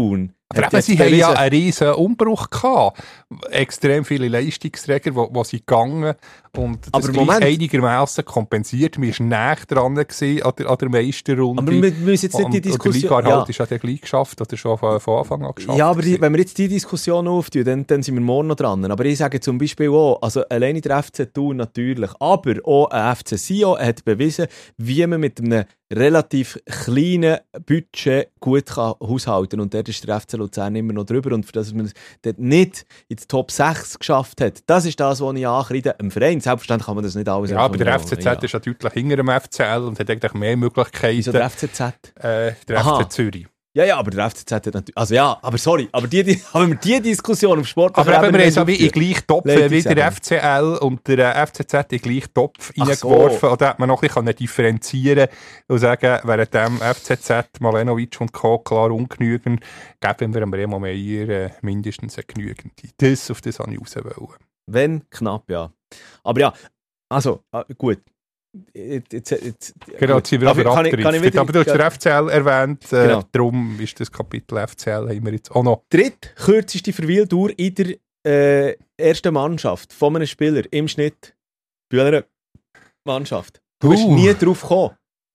Aber sie haben ja einen riesen Umbruch gehabt. Extrem viele Leistungsträger, die sind gegangen und das einigermaßen kompensiert. Wir waren näher dran an der Meisterrunde. Aber wir müssen jetzt nicht die Diskussion... Und der Liga ist ja dann gleich geschafft oder schon von Anfang an geschafft. Ja, aber wenn wir jetzt die Diskussion auftun, dann sind wir morgen noch dran. Aber ich sage zum Beispiel auch, also alleine der FC Thun natürlich, aber auch ein FC Sion hat bewiesen, wie man mit einem relativ kleinen Budget gut kann haushalten kann. Und dort ist der FC Luzern immer noch drüber. Und für das man es dort nicht in die Top 6 geschafft hat, das ist das, was ich ankreide. Im Verein, selbstverständlich kann man das nicht alles. Ja, aber der FCZ ist ja deutlich hinter dem FCL und hat eigentlich mehr Möglichkeiten. Wieso der FCZ? Der FC Zürich. Ja, aber der FCZ hat natürlich... Also ja, aber sorry, aber haben wir die Diskussion auf Sport... Aber eben, wir haben so wie in gleich Topf wie der FCL und der FCZ in gleich Topf reingeworfen. So. Oder hat man noch ein bisschen differenzieren und sagen, während dem FCZ, Malenovic und Co. klar ungenügend, geben wir dem Remo Meier mindestens eine genügende. Auf das wollte ich raus wollen. Wenn, knapp, ja. Aber ja, also, gut. Jetzt genau, jetzt sind wir aber abgedriftet. Aber du hast den FCL erwähnt, genau. Darum ist das Kapitel FCL haben wir jetzt auch noch. Drittkürzeste Verweildauer in der ersten Mannschaft von einem Spieler im Schnitt bei einer Mannschaft. Du bist nie drauf gekommen.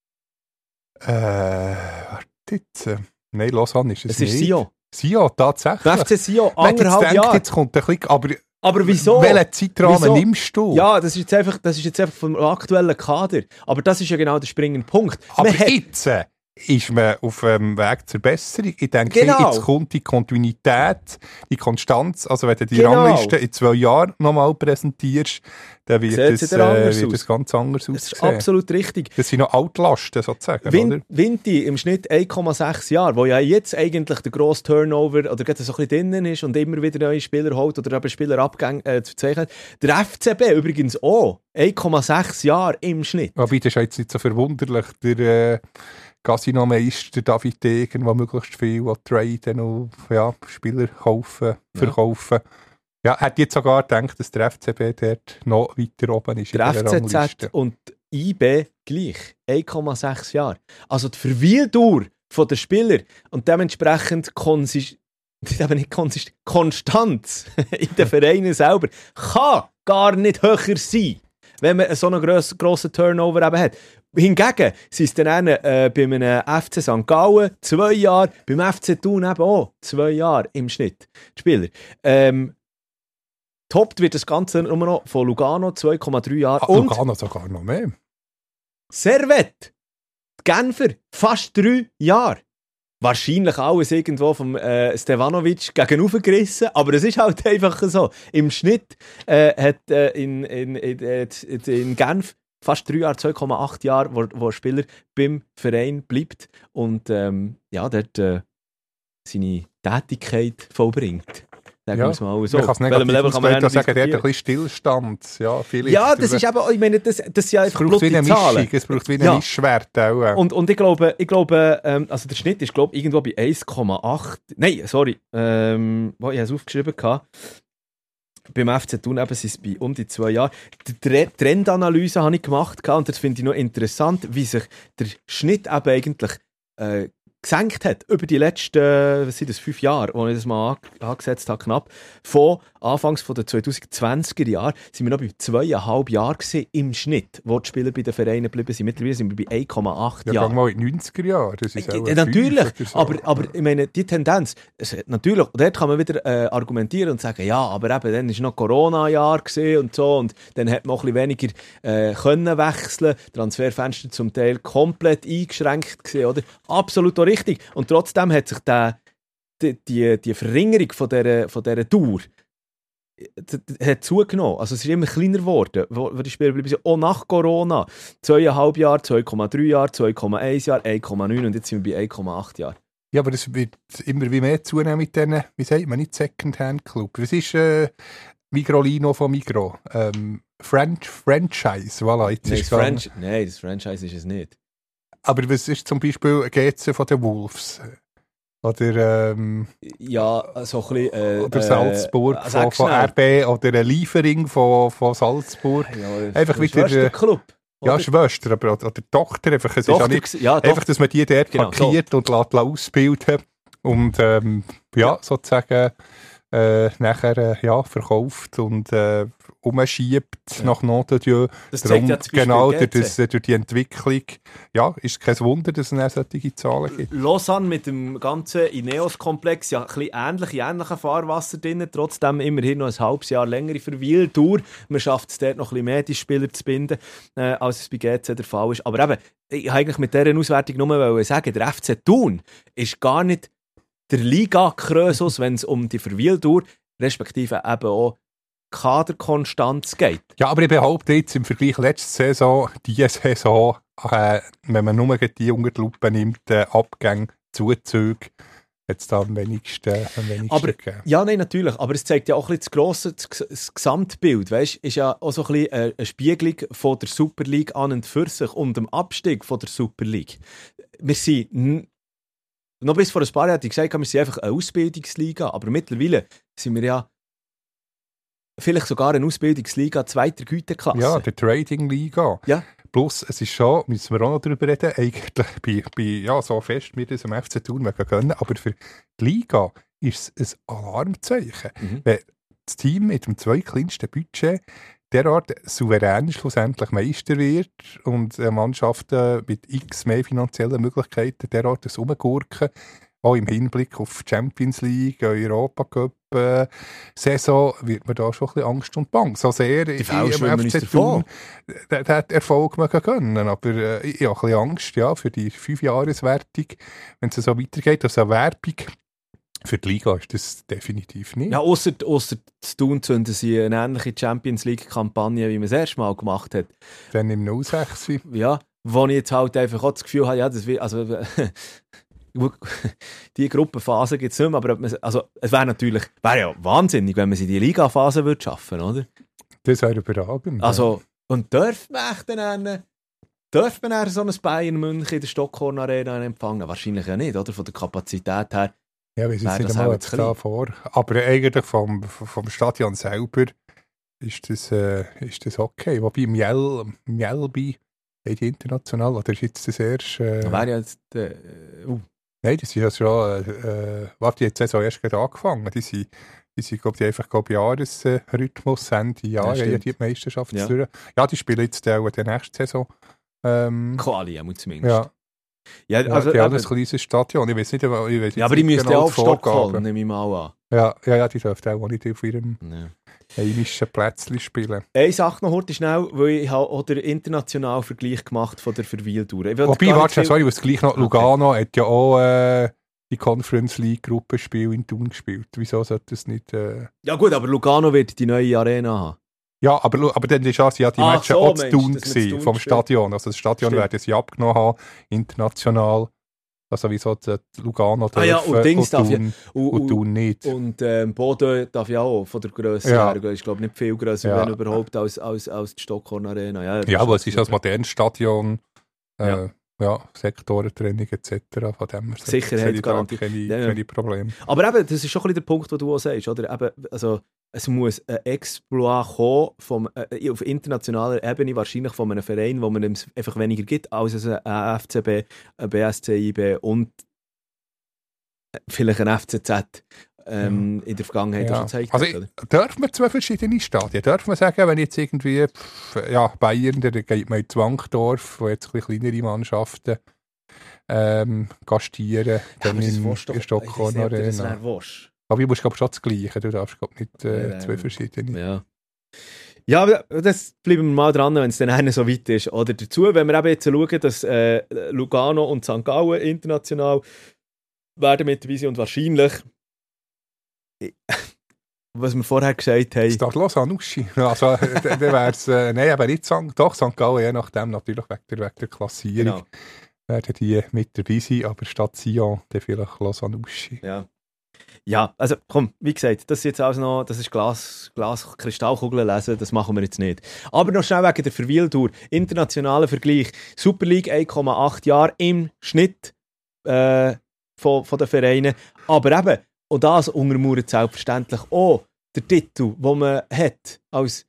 Warte jetzt. Nein, Lausanne ist es nicht. Es ist Sion. Sion, tatsächlich. Der FC Sion, 1,5 Jahre. Jetzt kommt ein bisschen, aber wieso? Welchen Zeitrahmen nimmst du? Ja, das ist jetzt einfach vom aktuellen Kader. Aber das ist ja genau der springende Punkt. Aber jetzt ist man auf dem Weg zur Besserung. Ich denke, jetzt kommt die Kontinuität, die Konstanz. Also wenn du die Rangliste in 2 Jahren nochmal präsentierst, dann wird es ganz anders aussehen. Das ist absolut richtig. Das sind noch Altlasten sozusagen, oder? Vinti im Schnitt 1,6 Jahre, wo ja jetzt eigentlich der grosse Turnover oder gerade so ein bisschen drinnen ist und immer wieder neue Spieler holt oder eben Spielerabgänge zu zeichnen. Der FCB übrigens auch 1,6 Jahre im Schnitt. Aber das ist jetzt nicht so verwunderlich. Der Casino-Meister David Degen, der möglichst viel traden und Spieler kaufen, verkaufen. Ja, hätte jetzt sogar gedacht, dass der FCB dort noch weiter oben ist. Der FCZ und IB gleich. 1,6 Jahre. Also die Verweildauer der Spieler und dementsprechend Konstanz in den Vereinen selber kann gar nicht höher sein, wenn man so einen grossen Turnover eben hat. Hingegen sind es dann bei einem FC St. Gallen 2 Jahre, beim FC Thun eben auch 2 Jahre im Schnitt. Die Spieler. Toppt wird das Ganze nur noch von Lugano, 2,3 Jahre. Und Lugano sogar noch mehr. Servette, Genfer, fast 3 Jahre. Wahrscheinlich alles irgendwo vom Stevanovic gegenüber gerissen, aber es ist halt einfach so. Im Schnitt hat in Genf fast 3 Jahre, 2,8 Jahre, wo ein Spieler beim Verein bleibt und dort seine Tätigkeit vollbringt. Sagen wir es mal so. Man kann es negativ ausgehen, sagen, der hat ein bisschen Stillstand. Ja, das ist eben, ich meine, das sind ja einfach blutige Zahlen. Es braucht wie eine Mischwert auch. Und ich glaube, also der Schnitt ist, glaube ich, irgendwo bei 1,8. Nein, sorry, ich habe es aufgeschrieben gehabt. Beim FC Thun eben sind es bei um die 2 Jahre. Die Trendanalyse habe ich gemacht und das finde ich noch interessant, wie sich der Schnitt eben eigentlich gesenkt hat über die letzten 5 Jahre, als ich das mal angesetzt habe, knapp. Von Anfangs der 2020er Jahre sind wir noch bei 2,5 Jahren im Schnitt, wo die Spieler bei den Vereinen geblieben sind. Mittlerweile sind wir bei 1,8 Jahren. Ja, gehen mal in die 90er Jahre. Das ist auch natürlich, so. aber ich meine, die Tendenz, natürlich, und dort kann man wieder argumentieren und sagen, ja, aber eben, dann war noch Corona-Jahr und so, und dann hat man auch ein bisschen weniger können wechseln, Transferfenster zum Teil komplett eingeschränkt gewesen, oder? Absolut auch richtig. Und trotzdem hat sich die Verringerung von dieser Dauer hat zugenommen. Also es ist immer kleiner geworden, wo die Spieler bleiben. Auch nach Corona. 2,5 Jahre, 2,3 Jahre, 2,1 Jahre, 1,9 und jetzt sind wir bei 1,8 Jahren. Ja, aber es wird immer wie mehr zunehmen mit diesen, wie sagt man, nicht Second-Hand-Club. Was ist Migrolino von Migro? Franchise, voilà. Nein, das Franchise ist es nicht. Aber was ist zum Beispiel GC von den Wolves? Oder ja, so ein bisschen, oder Salzburg von RB oder eine Lieferung von Salzburg. Ja, einfach wieder Club. Ja, Schwester, aber oder Tochter. Einfach, es ist ja nicht, einfach, dass man die dort parkiert und ausbilden. Und sozusagen nachher verkauft und umschiebt nach Notre Dame. Das zeigt ja zum Beispiel durch die Entwicklung ist kein Wunder, dass es solche Zahlen gibt. Lausanne mit dem ganzen Ineos-Komplex, ja, ein bisschen ähnliche Fahrwasser drin, trotzdem immerhin noch ein halbes Jahr längere Verweildauer. Man schafft es dort noch ein bisschen mehr, die Spieler zu binden, als es bei GC der Fall ist. Aber eben, ich wollte eigentlich mit dieser Auswertung nur sagen, der FC Thun ist gar nicht der Liga-Krösus, wenn es um die Verweildauer, respektive eben auch Kaderkonstanz geht. Ja, aber ich behaupte jetzt im Vergleich letzte Saison, diese Saison, wenn man nur die unter die Lupe nimmt, Abgänge, Zuzüge, hat es da am wenigsten gegeben. Ja, nein, natürlich. Aber es zeigt ja auch ein bisschen das Gesamtbild. Weißt, ist ja auch so ein bisschen eine Spiegelung von der Super League an und für sich und dem Abstieg von der Super League. Wir sind noch bis vor ein paar Jahren hatte ich gesagt, wir sind einfach eine Ausbildungsliga, aber mittlerweile sind wir ja vielleicht sogar eine Ausbildungsliga zweiter Güteklasse. Ja, der Trading-Liga. Ja. Plus, es ist schon, müssen wir auch noch darüber reden, eigentlich so fest wir das am FC Thun können, aber für die Liga ist es ein Alarmzeichen. Wenn das Team mit dem zweitkleinsten Budget derart souverän schlussendlich Meister wird und Mannschaften mit x mehr finanziellen Möglichkeiten derart das Umgurken, auch im Hinblick auf die Champions League, Europa Cup Saison, wird man da schon ein bisschen Angst und Bang. So sehr im FC Thun den Erfolg können. Aber ich habe ein bisschen Angst für die 5-Jahreswertung, wenn es so weitergeht. Also eine Werbung für die Liga ist das definitiv nicht. Ja, ausser Thun zünden sie eine ähnliche Champions League-Kampagne, wie man es erste Mal gemacht hat. Dann im 06. Ja, wo ich jetzt halt einfach auch das Gefühl habe, ja, das die Gruppenphase gibt es nicht mehr, aber es wäre ja wahnsinnig, wenn man sie in die Liga-Phase schaffen würde, oder? Das wäre überragend. Also, und darf man so ein Bayern München in der Stockhorn Arena empfangen? Wahrscheinlich ja nicht, oder? Von der Kapazität her. Ja, wir sind nicht einmal jetzt da vor. Aber eigentlich vom Stadion selber ist das okay. Wobei Mjelby, die international, oder ist jetzt das erste... wäre ja jetzt... Nein, das ist ja schon... die Saison erst gerade angefangen. Die sind glaube ich, Jahresrhythmus, Ende Jahr, ja, die Meisterschaft durch. Ja, die spielen jetzt auch die nächste Saison. Quali, zumindest. Ja. Ja, also, die haben ein kleines Stadion. Ich weiß nicht, aber die müssten genau auch auf Stockholm, nehme ich mal an. Ja, die dürften auch nicht auf ihrem heimischen Plätzchen spielen. Eine Sache noch heute schnell, weil ich auch den internationalen Vergleich gemacht von der Verweildauer. Wobei, was gleich noch, Lugano hat ja auch die Conference League Gruppenspiel in Thun gespielt. Wieso sollte das nicht... Ja gut, aber Lugano wird die neue Arena haben. Ja, aber dann ist die Matches auch zu Thun gewesen, vom Stadion. Also das Stadion werden sie abgenommen haben, international. Also wieso Lugano darf und Thun nicht. Und Bodo darf ja auch von der Grösse her. Ist glaube nicht viel grösser, wenn überhaupt, als die Stockhorn Arena. Ja, aber es ist ein modernes Stadion. Sektorentrennung etc. Von dem Sicherheitsgarantie. Keine Probleme. Aber eben, das ist schon ein bisschen der Punkt, den du auch sagst. Oder? Eben, also, es muss ein Exploit kommen auf internationaler Ebene, wahrscheinlich von einem Verein, wo man es einfach weniger gibt, als ein FCB, ein BSC-IB und vielleicht ein FCZ. In der Vergangenheit schon gezeigt also darf man zwei verschiedene Stadien? Darf man sagen, wenn jetzt irgendwie Bayern, da geht man in Zwangdorf, wo jetzt ein bisschen kleinere Mannschaften gastieren, dann in Stockholm Arena. Aber ich muss glaube schon das Gleiche, du darfst glaube nicht zwei verschiedene. Ja, aber das bleiben wir mal dran, wenn es dann einer so weit ist. Oder dazu, wenn wir eben jetzt schauen, dass Lugano und St. Gallen international werden mit dabei sein und wahrscheinlich was wir vorher gesagt haben. Stade Lausanne, also dann wäre es, nein, aber nicht St. Gallen, je nachdem, natürlich wegen der Klassierung, werden die mit dabei sein, aber statt Sion, dann vielleicht Lausanne. Ja, also komm, wie gesagt, das ist jetzt alles noch, das ist Kristallkugeln lesen, das machen wir jetzt nicht. Aber noch schnell wegen der Verweildauer, internationaler Vergleich, Super League 1,8 Jahre im Schnitt von den Vereinen, aber eben, und das untermauert selbstverständlich auch der Titel, den man hat als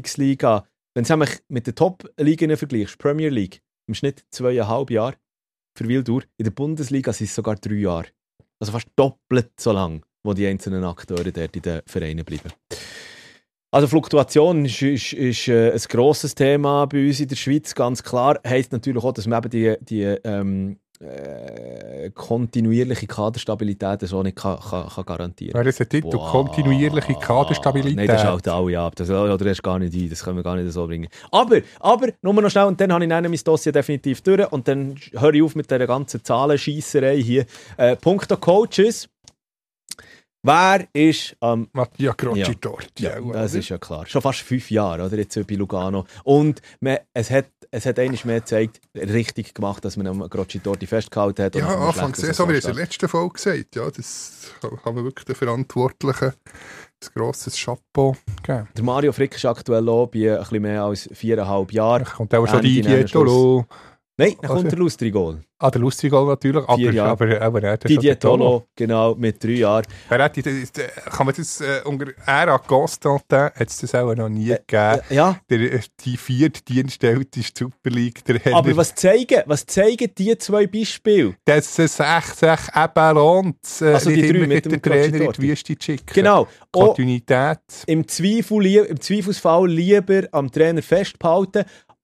Zweithand-Ausbildungsliga. Wenn du es mit den Top-Ligen vergleichst, Premier League, im Schnitt 2,5 Jahre. für Wildur. In der Bundesliga sind es sogar 3 Jahre. Also fast doppelt so lang, wo die einzelnen Akteure dort in den Vereinen bleiben. Also Fluktuation ist ein grosses Thema bei uns in der Schweiz, ganz klar. Heisst natürlich auch, dass man eben die kontinuierliche Kaderstabilität so nicht kann garantieren kann. Wer ist der Titel? Kontinuierliche Kaderstabilität? Nein, das schalten alle ab. Das ist gar nicht ein, das können wir gar nicht so bringen. Aber, nur noch schnell, und dann habe ich mein Dossier definitiv durch und dann höre ich auf mit dieser ganzen Zahlenscheisserei hier. Punkto Coaches. Wer ist Mattia Crocitorti. Ja, das ist ja klar. Schon fast 5 Jahre, oder? Jetzt bei Lugano. Und es hat einmal mehr gezeigt, richtig gemacht, dass man am Crocitorti festgehalten hat. Ja, Anfang der Saison, wie ich es in der letzten Folge gesagt, ja, das haben wir wirklich den Verantwortlichen ein grosses Chapeau gegeben. Der Mario Frick ist aktuell auch bei ein bisschen mehr als 4,5 Jahren. Da kommt auch schon die Dietolo. Nein, dann kommt der Lustrigol. Der Lustrigol natürlich, aber er die Dietolo, genau, mit 3 Jahren. Kann man das unter Ära Constantin hat es das auch noch nie gegeben. Ja. Die 4. dienstälteste Super League. Aber was zeigen die 2 Beispiele? Dass es sich eben lohnt, also nicht die 3 immer mit den Trainer in die Wüste zu schicken. Genau. Kontinuität. Im Zweifelsfall lieber am Trainer festbehalten.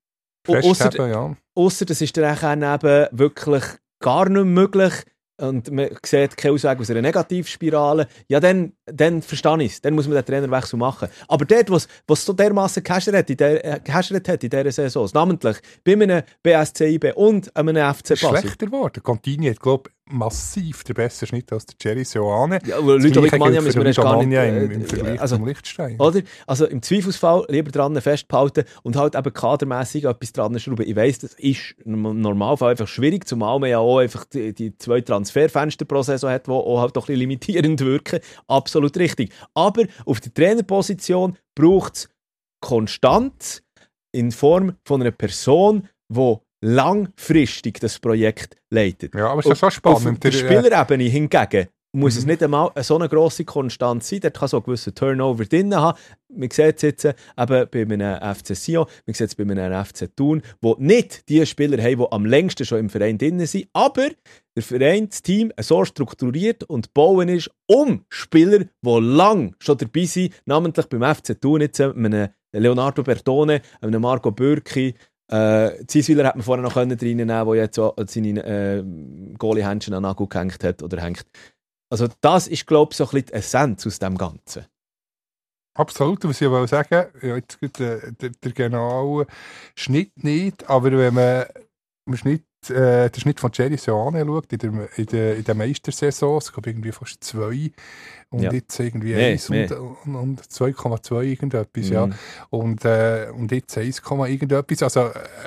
Ausser das ist dann eben wirklich gar nicht möglich und man sieht keinen Ausweg aus einer Negativspirale, ja, dann verstehe ich es. Dann muss man den Trainerwechsel machen. Aber dort, was so dermassen gehäschert hat in dieser Saison, namentlich bei einem BSC IB und einem FC Basel. Schlechter geworden. Contini hat, glaube ich, massiv der bessere Schnitt als der Jerry Seoane. Ja, Ludovic Manja müssen wir erst gar nicht... im Vergleich zum Lichtstein. Oder? Also im Zweifelsfall lieber dran festhalten und halt eben kadermässig etwas dran schrauben. Ich weiss, das ist im Normalfall einfach schwierig, zumal man ja auch einfach die 2 Transferfenster pro Saison hat, die auch halt doch ein bisschen limitierend wirken. Absolut richtig. Aber auf der Trainerposition braucht es Konstanz in Form von einer Person, die langfristig das Projekt leitet. Ja, aber es ist ja schon spannend. Auf der Spielerebene hingegen muss es nicht einmal so eine grosse Konstanz sein. Dort kann so ein gewisser Turnover drin haben. Man sieht es jetzt eben bei einem FC Sion, man sieht es bei einem FC Thun, wo nicht die Spieler haben, die am längsten schon im Verein drin sind, aber der Verein, das Team so strukturiert und bauen ist, um Spieler, die lang schon dabei sind, namentlich beim FC Thun jetzt, einem Leonardo Bertone, einem Marco Bürki, Zieswiller hat man vorher noch reinnehmen, der jetzt auch seine Goalie-Händchen an Nagel gehängt hat oder hängt. Also das ist, glaube ich, so ein bisschen die Essenz aus dem Ganzen. Absolut, was ich will sagen, ja, jetzt der genaue Schnitt nicht, aber wenn man den Schnitt von Jerry Seoane schaut, in der Meistersaison, es gab irgendwie fast 2 und jetzt irgendwie 1 und 2,2 irgendetwas, ja. Und jetzt 1, irgendetwas, also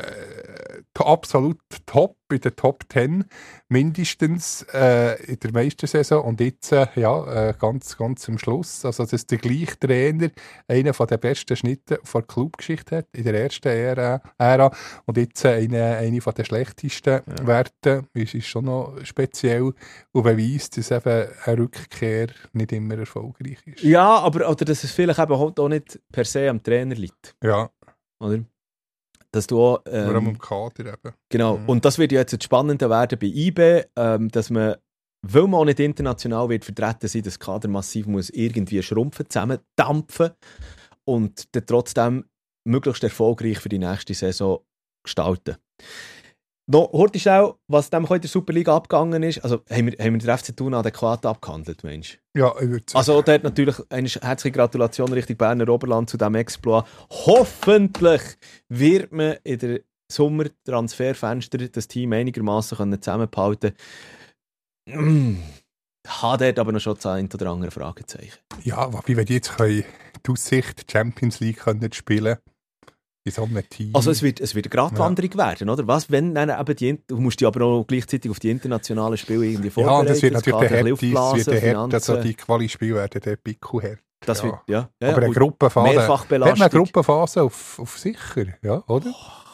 absolut top, in der Top 10 mindestens in der Meistersaison und jetzt ganz am Schluss. Also das ist der gleiche Trainer, einer der besten Schnitte der Clubgeschichte hat, in der ersten Ära und jetzt eine der schlechtesten Werte. Es ist schon noch speziell und beweist, dass eben eine Rückkehr nicht immer erfolgreich ist. Ja, aber dass es vielleicht eben auch nicht per se am Trainer liegt. Ja. Oder? Dass du auch, vor allem im Kader eben. Genau, und das wird ja jetzt spannender werden bei IB, dass man, weil man auch nicht international wird vertreten sein, das Kader massiv muss irgendwie schrumpfen, zusammendampfen und dann trotzdem möglichst erfolgreich für die nächste Saison gestalten. Noch heute schnell, was dem heute in der Superliga abgegangen ist. Also haben wir den FC Thun adäquat abgehandelt, Mensch? Ja, ich würde sagen. Also da hat natürlich eine herzliche Gratulation Richtung Berner Oberland zu diesem Exploit. Hoffentlich wird man in der Sommertransferfenster das Team einigermaßen zusammenhalten können. Hat dort aber noch schon das ein oder andere Fragezeichen. Ja, wie wenn die jetzt die Aussicht Champions League können spielen in so einem Team. Also es wird eine Gratwanderung werden, oder? Was, wenn dann eben du musst dich aber auch gleichzeitig auf die internationalen Spiele irgendwie vorbereiten. Ja, das wird natürlich der Herd, also die Quali-Spiele werden der Pickel hart. Das wird, ja. Aber eine Gruppenphase, Mehrfachbelastung. Hat man eine Gruppenphase auf sicher, ja, oder?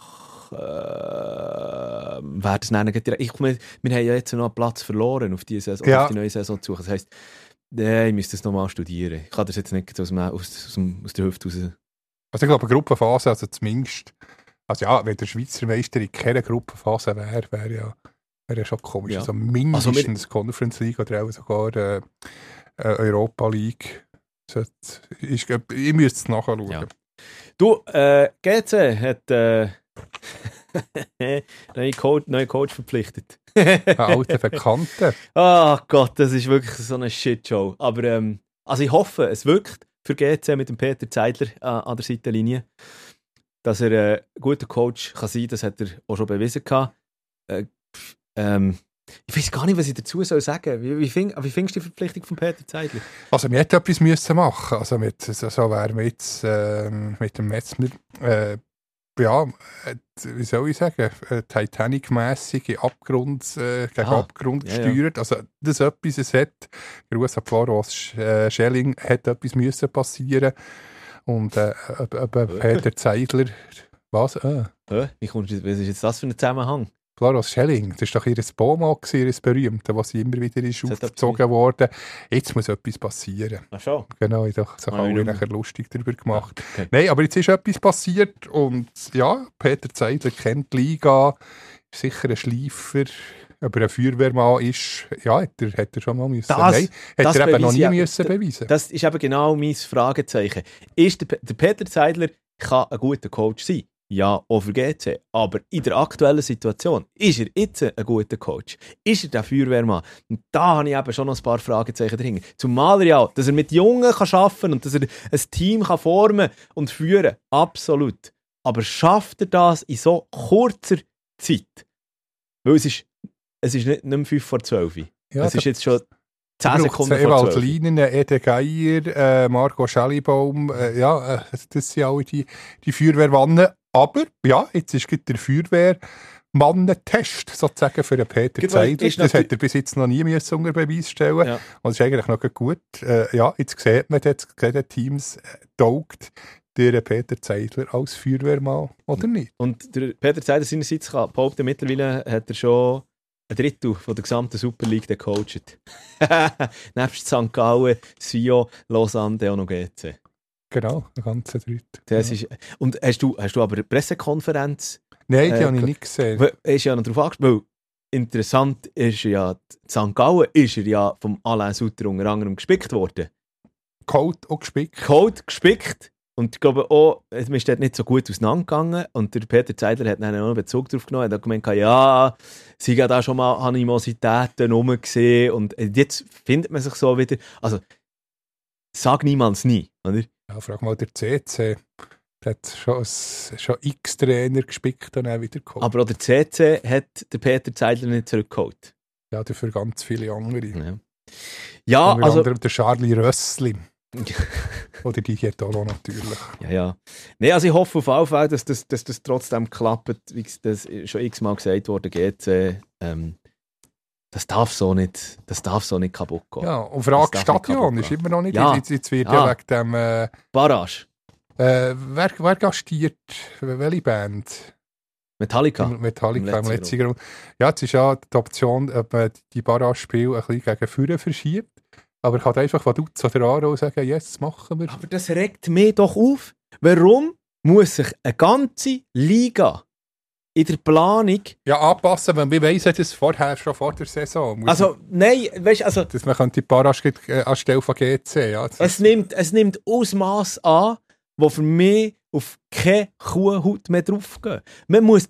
Wäre das nicht direkt. Wir haben ja jetzt noch einen Platz verloren auf die Saison, auf die neue Saison zu suchen. Das heisst, ich müsste das nochmal studieren. Ich kann das jetzt nicht aus der Hüfte raus. Also ich glaube, eine Gruppenphase, also zumindest, also ja, wenn der Schweizer Meister in keiner Gruppenphase wäre ja Wäre schon komisch. Also mindestens Conference League oder auch sogar Europa League. Ich müsste es nachschauen. Ja. Du, GC hat neuen Coach verpflichtet. Ein alter Bekannter. Oh Gott, das ist wirklich so eine Shitshow. Aber also ich hoffe, es wirkt für GC mit dem Peter Zeidler an der Seitenlinie, dass er ein guter Coach kann sein. Das hat er auch schon bewiesen gehabt. Ich weiß gar nicht, was ich dazu sagen soll. Wie findest du die Verpflichtung von Peter Zeidler? Also wir hätten etwas müssen machen. Also so wären wir jetzt mit dem Metzmer wie soll ich sagen, Titanic-mässige Abgrund gesteuert. Also das etwas, es hat Gruß an Floros Schelling, hat etwas müssen passieren. Und Peter Zeidler, was? Was ist jetzt das für ein Zusammenhang? Floros Schelling, das war doch ihr Boma, ihr berühmte, was immer wieder ist aufgezogen worden. Jetzt muss etwas passieren. Ach schon? Genau, ich habe sich alle nachher lustig darüber gemacht. Okay. Nein, aber jetzt ist etwas passiert und ja, Peter Zeidler kennt die Liga, ist sicher ein Schleifer, aber ein Feuerwehrmann ist, ja, hätte er schon mal müssen. Nein, hätte er eben noch nie müssen beweisen. Das ist eben genau mein Fragezeichen. Ist der Peter Zeidler kann ein guter Coach sein? Ja, auch für GC. Aber in der aktuellen Situation, ist er jetzt ein guter Coach? Ist er der Feuerwehrmann? Und da habe ich eben schon noch ein paar Fragezeichen dahinter. Zumal ja, dass er mit Jungen arbeiten kann und dass er ein Team kann formen und führen kann. Absolut. Aber schafft er das in so kurzer Zeit? Weil es ist nicht mehr 5 vor 12. Ja, es ist jetzt schon 10 Sekunden vor 12. Ewald Leinen, Ede Geier, Marco Schellibaum, das sind alle die Feuerwehrwannen. Aber, ja, jetzt ist der Feuerwehrmann-Test sozusagen für den Peter Zeidler. Das hat er bis jetzt noch nie unter Beweis stellen. Ja. Und das ist eigentlich noch gut. Jetzt sieht man, jetzt sehen Teams, taugt der Peter Zeidler als Feuerwehrmann oder nicht. Und der Peter Zeidler seinerseits kann behaupten, mittlerweile hat er schon ein Drittel von der gesamten Super League gecoacht. Nebst St. Gallen, Sion, Lausanne, auch noch GC. Genau, der ganze Dritte. Ist, und hast du aber eine Pressekonferenz? Nein, die habe ich nicht gesehen. Ist ja noch darauf angesprochen. Interessant ist ja, St. Gallen ist ja vom Alain Sutter unter anderem gespickt worden. Cold auch gespickt. Cold gespickt. Und ich glaube auch, es ist dort nicht so gut auseinandergegangen. Und der Peter Zeidler hat dann auch einen Bezug darauf genommen. Er hat gemeint, ja, sie haben da schon mal Animositäten rumgesehen. Und jetzt findet man sich so wieder. Also, sag niemals nie, oder? Ja, frag mal der CC. Der hat schon x Trainer gespickt und dann wieder geholt. Aber auch der CC hat der Peter Zeidler nicht zurückgeholt. Ja, dafür ganz viele andere. Ja, unter anderem der Charlie Rössli. Oder die hier auch natürlich. Ja. Nein, also ich hoffe auf jeden Fall, dass das trotzdem klappt, wie das schon x-mal gesagt wurde, GC. Das darf so nicht kaputt gehen. Ja, und Frage Stadion ist immer noch nicht. Ja. Jetzt wird ja wegen dem Barrage. Wer gastiert? Welche Band? Metallica im letzten Grund. Ja, jetzt ist ja die Option, ob man die Barrage-Spiele ein bisschen gegen vorne verschiebt. Aber ich kann einfach Vaduz oder Aro sagen, yes, das machen wir. Aber das regt mich doch auf. Warum muss sich eine ganze Liga in der Planung anpassen, wenn wir weiss, das vorher schon vor der Saison. Nein, weißt du, dass man die Barrage anstelle von GC. Ja, es nimmt Ausmaß an, wo für mich auf keine Kuhhaut mehr draufgehen. Man muss,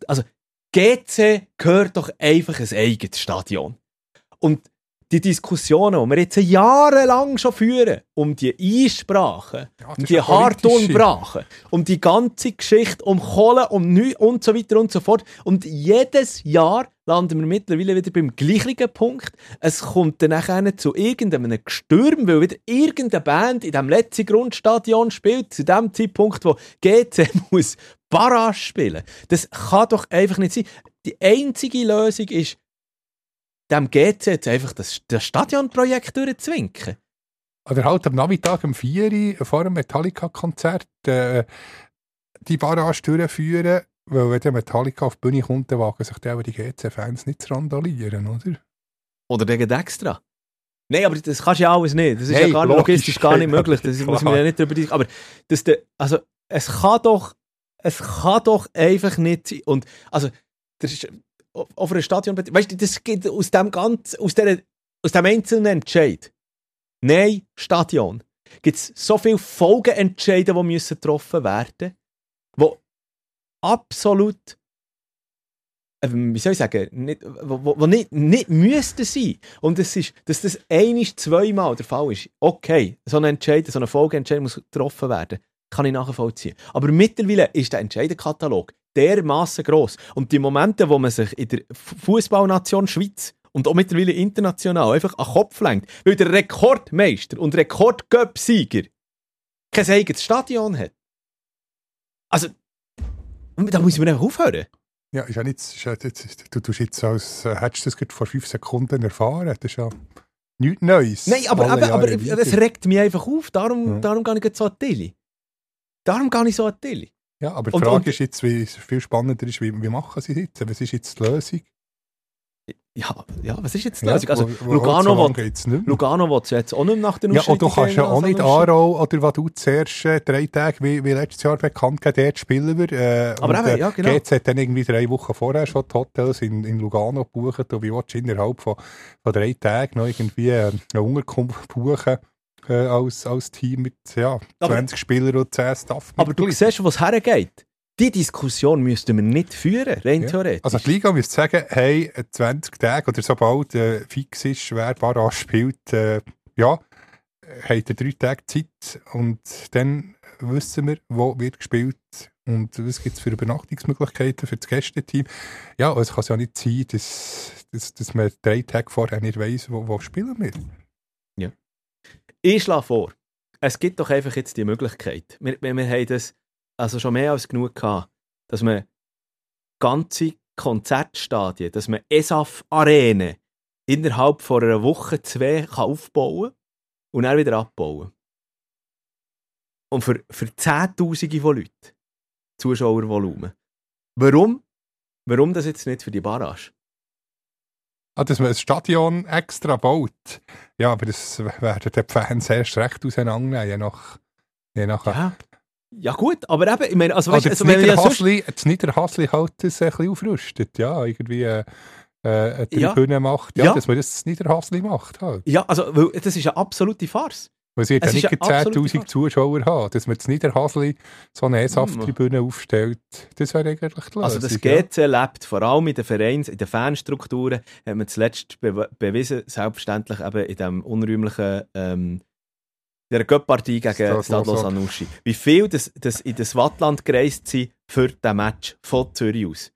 GC gehört doch einfach ein eigenes Stadion. Und die Diskussionen, die wir jetzt jahrelang schon führen, um die Einsprachen, um die Harttonbrachen, um die ganze Geschichte, um Kohle, um nichts und so weiter und so fort. Und jedes Jahr landen wir mittlerweile wieder beim gleichen Punkt. Es kommt dann nachher zu irgendeinem Gestürm, weil wieder irgendeine Band in diesem letzten Grundstadion spielt, zu dem Zeitpunkt, wo GC muss Barrage spielen. Das kann doch einfach nicht sein. Die einzige Lösung ist, dem GC jetzt einfach das Stadionprojekt durchzuwinken. Oder halt am Nachmittag um 4 Uhr vor einem Metallica-Konzert die Barrage durchführen, weil wenn der Metallica auf die Bühne kommt, dann wagen sich die GC-Fans nicht zu randalieren, oder? Oder wegen extra. Nein, aber das kannst du ja alles nicht. Das ist ja gar nicht logistisch gar nicht möglich. Das muss man ja nicht darüber diskutieren. Aber es kann doch einfach nicht sein. Und das ist auf einem Stadion... Weißt du, das geht aus dem einzelnen Entscheid. Nein, Stadion. Gibt es so viele Folgeentscheide, die müssen getroffen werden, die absolut... wie soll ich sagen, nicht müssten sein. Und es ist, dass das zweimal der Fall ist. Okay, so ein Entscheid, so eine Folgeentscheid muss getroffen werden. Kann ich nachvollziehen. Aber mittlerweile ist der Entscheidekatalog dermassen gross. Und die Momente, wo man sich in der Fußballnation Schweiz und auch mittlerweile international einfach an den Kopf lenkt, weil der Rekordmeister und Rekord-Cup-Sieger kein eigenes Stadion hat. Also, da muss man einfach aufhören. Ja, ist ja nicht, du tust jetzt als hättest du das gerade vor 5 Sekunden erfahren. Das ist ja nichts Neues. Nein, aber es regt mich einfach auf. Darum gehe ich so an die Tilly. Ja, aber die Frage ist jetzt, wie viel spannender ist, wie machen sie es jetzt? Was ist jetzt die Lösung? Ja, was ist jetzt die Lösung? Also, Lugano will jetzt auch nicht nach den Ausschreitungen. Ja, und du kannst ja auch nicht Aarau, oder was du zuerst 3 Tage, wie letztes Jahr bekannt gegeben, dort spielen wir. Aber eben, ja, genau. GZ hat dann irgendwie 3 Wochen vorher schon die Hotels in Lugano gebucht und wie willst du innerhalb von 3 Tagen noch irgendwie eine Unterkunft buchen als Team mit 20 Spielern und 10 Staff. Aber du siehst, wo es hergeht. Die Diskussion müssten wir nicht führen, rein theoretisch. Also die Liga müsste sagen, hey, 20 Tage oder sobald fix ist, wer Barrage spielt, habt ihr 3 Tage Zeit und dann wissen wir, wo wird gespielt und was gibt es für Übernachtungsmöglichkeiten für das Gästeteam. Ja, es kann ja nicht sein, dass man 3 Tage vorher nicht weiss, wo spielen wir. Ja. Ich schlage vor, es gibt doch einfach jetzt die Möglichkeit. Wir haben das also schon mehr als genug gehabt, dass man ganze Konzertstadien, dass man ESAF-Arenen innerhalb von einer Woche, 2 kann aufbauen und dann wieder abbauen. Und für Zehntausende von Leuten Zuschauervolumen. Warum das jetzt nicht für die Barrage? Dass man ein Stadion extra baut. Ja, aber das werden die Fans erst recht auseinandernehmen, je nach Ja gut, aber eben, ich meine, also weißt, das Niederhasli halt das ein bisschen aufrüstet, ja, irgendwie eine Tribüne macht, dass man das Niederhasli macht halt. Ja, also, weil das ist eine absolute Farce. Weil sie ja nicht 10'000 Zuschauer haben, dass man das Niederhasli so eine ESAF-Tribüne aufstellt, das wäre eigentlich die Lösung. Also das GC lebt vor allem in den Fanstrukturen, hat man zuletzt bewiesen, selbstverständlich eben in diesem unräumlichen der Cup-Partie gegen Stade Lausanne. Wie viel das in das Wattland gereist sind für diesen Match von Zürich aus.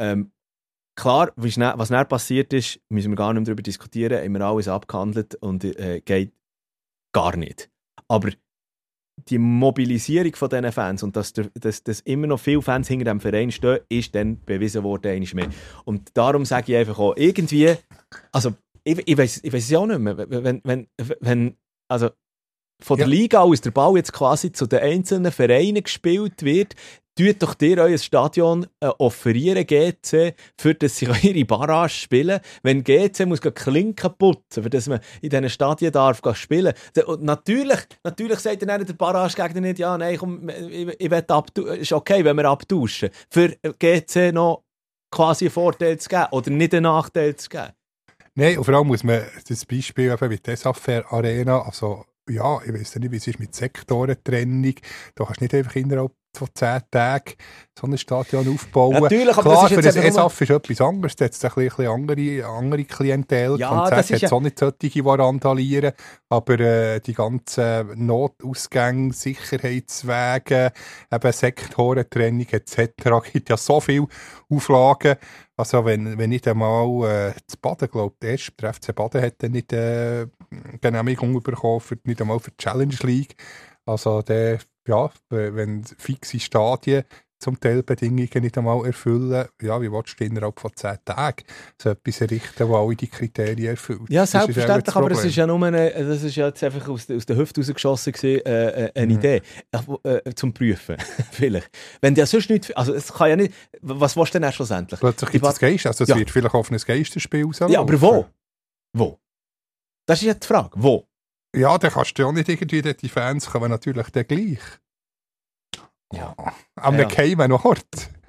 Klar, was dann passiert ist, müssen wir gar nicht mehr darüber diskutieren, haben wir alles abgehandelt und geht gar nicht. Aber die Mobilisierung von diesen Fans und dass immer noch viele Fans hinter dem Verein stehen, ist dann bewiesen worden, einmal mehr. Und darum sage ich einfach auch, irgendwie, also ich weiss es ja auch nicht mehr, wenn also von der Liga aus der Ball jetzt quasi zu den einzelnen Vereinen gespielt wird, tut doch dir euer Stadion offerieren, GC, für das sie ihre Barrage spielen. Wenn GC muss Klinken putzen, für das man in diesen Stadien darf spielen. Und natürlich sagt dann der Barragegegner nicht, ja, nein, komm, ich will ist okay, wenn wir abtauschen. Für GC noch quasi einen Vorteil zu geben oder nicht einen Nachteil zu geben. Nein, und vor allem muss man das Beispiel eben mit der SAF-Arena, also ja, ich weiss nicht, wie es ist mit Sektorentrennung. Du kannst nicht einfach innerhalb von 10 Tagen so ein Stadion aufbauen. Natürlich, aber klar, das ist für das ESAF ist etwas anderes. Da hat es ein bisschen andere Klientel. Ja, Konzert hat es auch nicht solche, die randalieren. Aber die ganzen Notausgänge, Sicherheitswege, eben Sektorentrennung etc. gibt ja so viele Auflagen. Also wenn nicht einmal das Baden, glaube ich, der FC Baden hat dann nicht Genehmigung bekommen, nicht einmal für die Challenge League. Also wenn fixe Stadien zum Teil Bedingungen nicht einmal erfüllen, ja, wie willst du innerhalb von 10 Tagen so etwas errichten, wo alle die Kriterien erfüllt? Ja, selbstverständlich, aber es ist ja nur das ist ja jetzt einfach aus der Hüfte rausgeschossen gewesen, eine Idee zum Prüfen, vielleicht. Wenn der sonst nicht, also es kann ja nicht, was willst du denn schlussendlich? Plötzlich gibt es Geist, also es wird vielleicht auf ein Geisterspiel rauslaufen. Ja, aber wo? Wo? Das ist ja die Frage, wo? Ja, dann kannst du ja auch nicht irgendwie, die Fans kommen natürlich dann gleich. Ja. Am geheimen Ort. Also.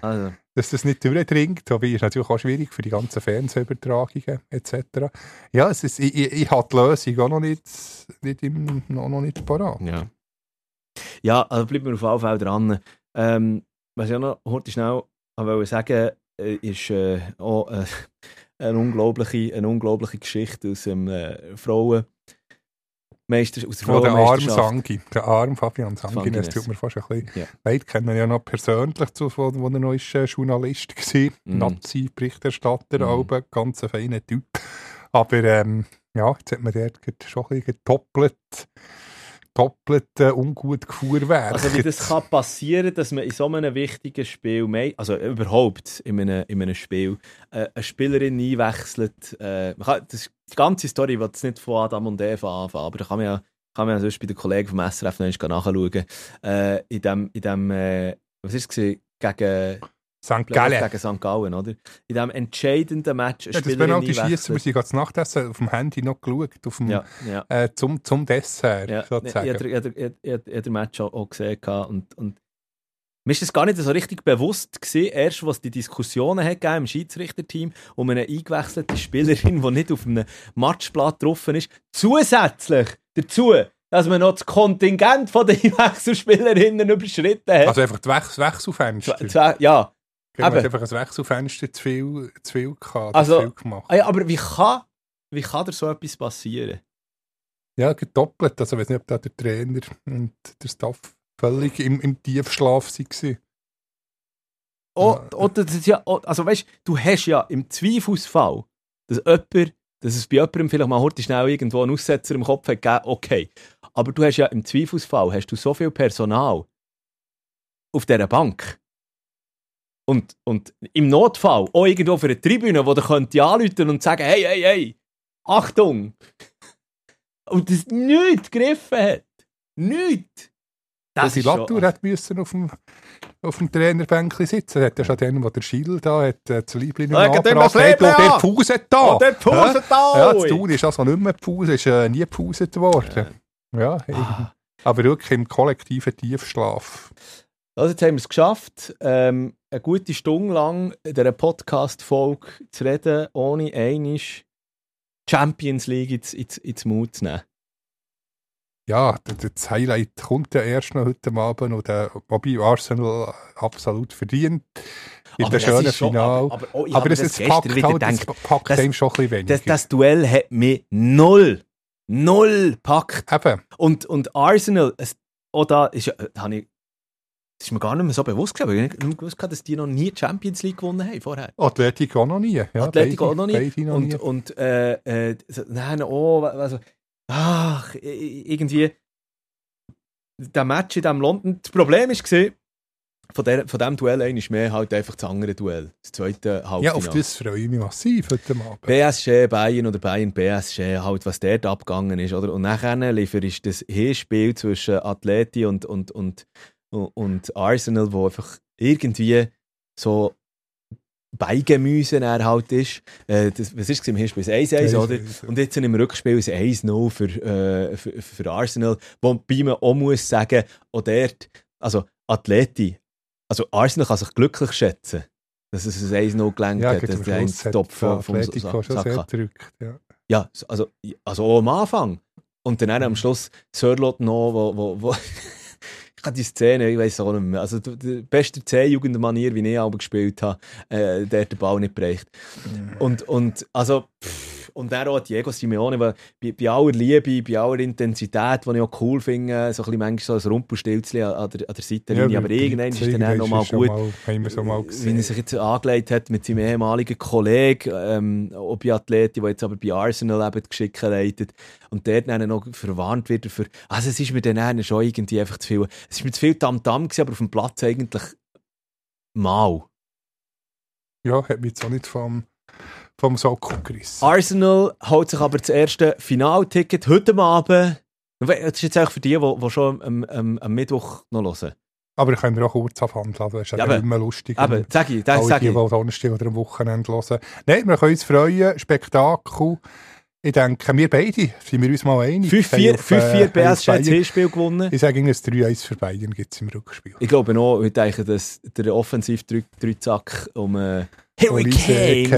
dass das nicht durchdringt. Wobei ist natürlich auch schwierig für die ganzen Fernsehübertragungen etc. Ja, ich habe die Lösung auch noch nicht parat. Ja, also bleiben wir auf jeden Fall dran. Was ich auch noch heute schnell wollte sagen, ist auch eine unglaubliche Geschichte aus dem Frauenmeister, aus der Frauenmeisterschaft. Der arme Fabian Sangi, das tut mir fast ein bisschen leid. Kennen wir ja noch persönlich, wo er noch Journalist war, Nazi-Berichterstatter, ganz ein feiner Typ. Aber jetzt hat man dort schon ein bisschen doppelt ungut gefuhrwerk. Also wie das kann passieren, dass man in so einem wichtigen Spiel, also überhaupt in einem Spiel, eine Spielerin einwechselt. Die ganze Story, die jetzt nicht von Adam und Eva anfangen, aber da kann man ja sonst bei den Kollegen vom SRF noch nachschauen. In dem was ist es gegen St. Gallen. Gegen St. Gallen, oder? In diesem entscheidenden Match eine das Penalty-Schiessen, wir sind gerade nach Essen auf dem Handy noch geschaut, zum Dessert, sozusagen. Ich habe den Match auch gesehen und mir ist das gar nicht so richtig bewusst gewesen, erst was die Diskussionen hat im Schiedsrichterteam um eine eingewechselte Spielerin, die nicht auf einem Matchblatt drauf ist, zusätzlich dazu, dass man noch das Kontingent der Einwechselspielerinnen überschritten hat. Also einfach das Wechselfenster. Ja. Man hat einfach ein Wechselfenster zu viel gehabt, also, viel gemacht. Aber wie kann da so etwas passieren? Ja, doppelt. Also ich weiß nicht, ob da der Trainer und der Staff völlig im Tiefschlaf waren. Also weißt du, hast ja im Zweifelsfall, dass es bei jemandem vielleicht mal heute schnell irgendwo einen Aussetzer im Kopf hat gegeben, okay. Aber du hast ja im Zweifelsfall hast du so viel Personal auf dieser Bank. Und im Notfall auch irgendwo für eine Tribüne, wo der könnte anrufen und sagen, hey, Achtung! Und das nichts gegriffen hat. Nichts! Das ist Latour hat müssen auf dem Trainerbänkchen sitzen. Hat ja schon den, der Schiel da hat, das Liebling angebracht. Der Pause da! Der Pause da! Ja, das Tun ist also nicht mehr Pause, ist nie gepauset worden. Aber wirklich im kollektiven Tiefschlaf. Also jetzt haben wir es geschafft, eine gute Stunde lang in dieser Podcast-Folge zu reden, ohne einmal Champions League ins Mut zu nehmen. Ja, das Highlight kommt ja erst noch heute Abend und wobei Arsenal absolut verdient in der schönen Finale. Aber es packt einem schon ein bisschen weniger. Das Duell hat mich null gepackt. Eben. Und Arsenal, auch da ist das ist mir gar nicht mehr so bewusst gewesen, weil ich nicht gewusst habe, dass die noch nie Champions League gewonnen haben vorher. Atletico auch noch nie. Ja, Atletico auch noch nie. Irgendwie der Match in diesem London. Das Problem war, von diesem Duell einmal mehr halt einfach das andere Duell. Das zweite Halbfinale. Ja, auf das freue ich mich massiv heute Abend. PSG, Bayern oder Bayern, PSG, halt was dort abgegangen ist. Oder? Und nachher lieferst das Hinspiel zwischen Atleti und Arsenal, wo einfach irgendwie so Beigemüse halt ist. Was war es im Hinspiel? 1-1, oder? Und jetzt im Rückspiel ist 1-0 für Arsenal, wobei man auch muss sagen, auch dort, also Atleti, also Arsenal kann sich glücklich schätzen, dass es ein 1-0 gelenkt hat, dass der 1-Top vom Atletico schon sehr drückt. Ja, also auch am Anfang. Und dann am Schluss Sörlot noch, wo ich habe die Szene, ich weiss auch nicht mehr. Also die beste C-Jugendmanier, wie ich aber gespielt habe, der hat den Ball nicht bereicht. Und dann auch Diego Simeone, weil bei aller Liebe, bei aller Intensität, die ich auch cool finde, so ein bisschen manchmal so ein Rumpelstilzchen an der Seitenlinie, aber irgendwann ist dann noch mal gut, wie er sich jetzt angelegt hat mit seinem ehemaligen Kollegen, auch bei Atleti, der jetzt aber bei Arsenal eben die Geschicke leitet und dort dann noch verwarnt wird dafür. Also es ist mir dann schon irgendwie einfach zu viel, es ist mir zu viel Tamtam gewesen, aber auf dem Platz eigentlich mal. Ja, hat mich jetzt auch nicht vom Sockel gerissen. Arsenal holt sich aber das erste Finalticket heute Abend. Das ist jetzt auch für die schon am Mittwoch noch hören. Aber ich kann auch kurz abhandeln, das ist ja immer lustig. Aber sag ich. Die Donnerstag oder am Wochenende hören. Nein, wir können uns freuen, Spektakel. Ich denke, wir beide sind wir uns mal einig. 5-4 PSG hat das Hinspiel gewonnen. Ich sage, ein 3-1 für Bayern gibt es im Rückspiel. Ich glaube noch, ich denke, dass der Offensiv-Dreizack um Harry Kane,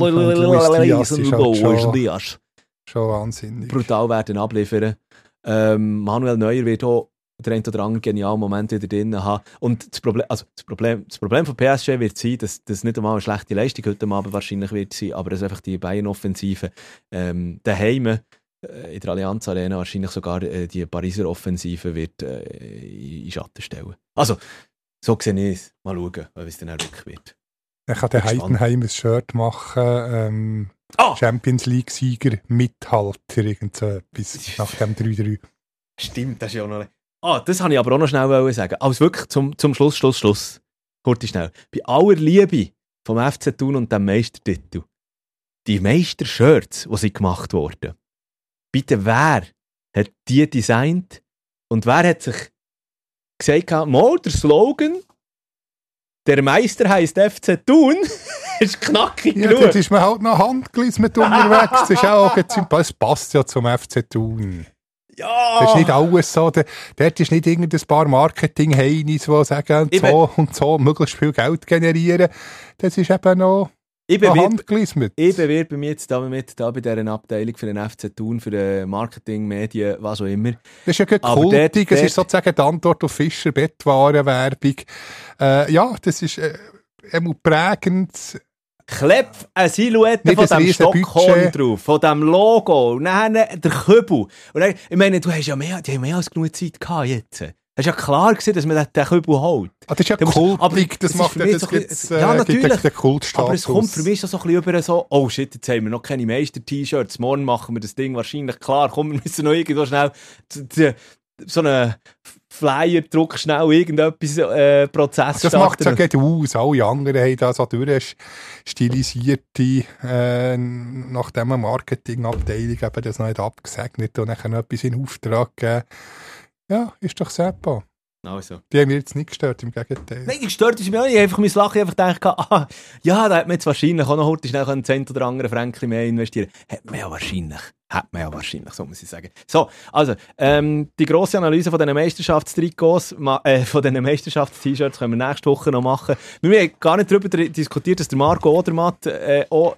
Michael Diaz schon wahnsinnig. Brutal werden abliefern. Manuel Neuer wird auch der ein oder andere genialen Moment wieder drin haben. Und das Problem von PSG wird sein, dass das nicht einmal eine schlechte Leistung heute Abend wahrscheinlich wird sein, aber dass einfach die Bayern-Offensive daheim in der Allianz Arena wahrscheinlich sogar die Pariser Offensive wird in Schatten stellen. Also, so sehe ich es. Mal schauen, wie es dann auch wirklich wird. Er kann der Heidenheim ein Shirt machen, Champions League-Sieger, Mithalter, irgend so etwas, nach dem 3-3. Stimmt, das ist ja auch noch... das wollte ich aber auch noch schnell sagen. Also wirklich zum Schluss. Kurz schnell. Bei aller Liebe vom FC Thun und dem Meistertitel, die Meister-Shirts, die sie gemacht wurden, bitte wer hat die designt und wer hat sich gesagt, mal der Slogan, der Meister heisst FC Thun, ist knackig genug. Jetzt ist man halt noch Handglis mit unterwegs, das ist auch es passt ja zum FC Thun. Ja! Das ist nicht alles so. Dort ist nicht irgendein paar Marketing-Heinis, die sagen, so und so möglichst viel Geld generieren. Das ist eben noch Handglis mit. Ich bewerbe mich jetzt da bei dieser Abteilung für den FC Thun, für den Marketing, Medien, was auch immer. Das ist ja kultig, es ist sozusagen die Antwort auf Fischer-Bettwaren-Werbung. Ja, das ist prägend. Klepp eine Silhouette von diesem Stockhorn drauf, von diesem Logo, und dann der Kübel. Und dann, ich meine, die haben mehr als genug Zeit gehabt jetzt. Es war ja klar gewesen, dass man den Kübel holt. Das ist ja kultig, das macht jetzt natürlich den Kultstatus. Aber es kommt für mich so ein bisschen über so, oh shit, jetzt haben wir noch keine Meister-T-Shirts, morgen machen wir das Ding wahrscheinlich klar, komm, wir müssen noch irgendwo schnell so einen Flyer-Druck schnell irgendetwas Prozess das macht es ja gerade aus. Alle anderen haben da so durchstilisierte nachdem eine Marketingabteilung eben das noch nicht abgesegnet und dann etwas in Auftrag geben. Ja, ist doch super. Also. Die haben mich jetzt nicht gestört, im Gegenteil. Nein, gestört ist mir auch nicht. Ich habe einfach mein Lachen einfach gedacht, ja, da hätte man jetzt wahrscheinlich auch noch heute schnell einen Cent oder anderen Franken mehr investieren. Hat man ja wahrscheinlich, so muss ich sagen. So, also, die grosse Analyse von diesen Meisterschaftstrikots, von diesen Meisterschaftst-T-Shirts können wir nächste Woche noch machen. Wir haben gar nicht darüber diskutiert, dass der Marco Odermatt auch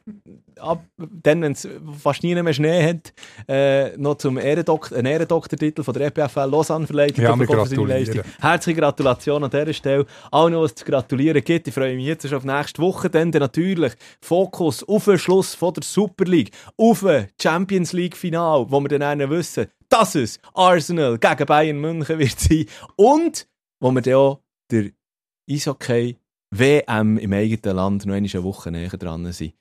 dann, wenn es fast nie mehr Schnee hat, noch zum Ehrendoktortitel von der EPFL Lausanne verleiht. Ja, wir gratulieren. Herzliche Gratulation an dieser Stelle. Allen, was es zu gratulieren gibt. Ich freue mich jetzt schon auf nächste Woche. Dann natürlich Fokus auf den Schluss von der Super League, auf ein Champions League Final, wo wir dann wissen, dass es Arsenal gegen Bayern München wird sein. Und wo wir dann auch der Eishockey WM im eigenen Land noch eine Woche näher dran sind.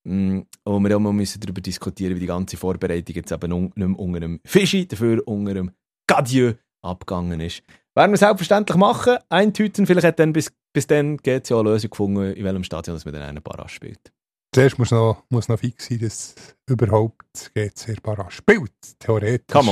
Wo wir auch mal darüber diskutieren, wie die ganze Vorbereitung jetzt eben nicht mehr unter einem Fischi, dafür unter einem Gadieu abgegangen ist. Werden wir selbstverständlich machen. Eintüten, vielleicht hat dann bis dann GC auch eine Lösung gefunden, in welchem Stadion dass man dann einen Barrage spielt. Zuerst muss noch fix sein, dass überhaupt GC Barrage spielt, theoretisch. Come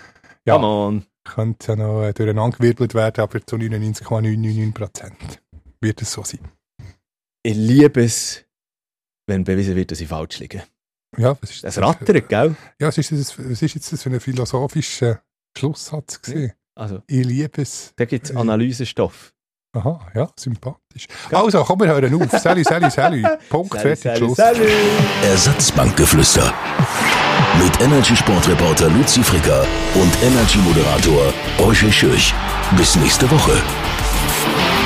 on. Könnte ja noch durcheinandergewirbelt werden, aber zu 99,999% wird es so sein. Ich liebe es, wenn bewiesen wird, dass ich falsch liege. Ja, was ist das? Das rattert, gell? Ja, was ist jetzt das für ein philosophischer Schlusssatz gewesen? Also, ich liebe es. Da gibt es Analysestoff. Aha, ja, sympathisch. Ja. Also, komm, wir hören auf. Sally. Punkt, fertig, Schluss. Ersatzbankgeflüster. Mit Energy-Sportreporter Luzi Fricker und Energy-Moderator Roger Schürch. Bis nächste Woche.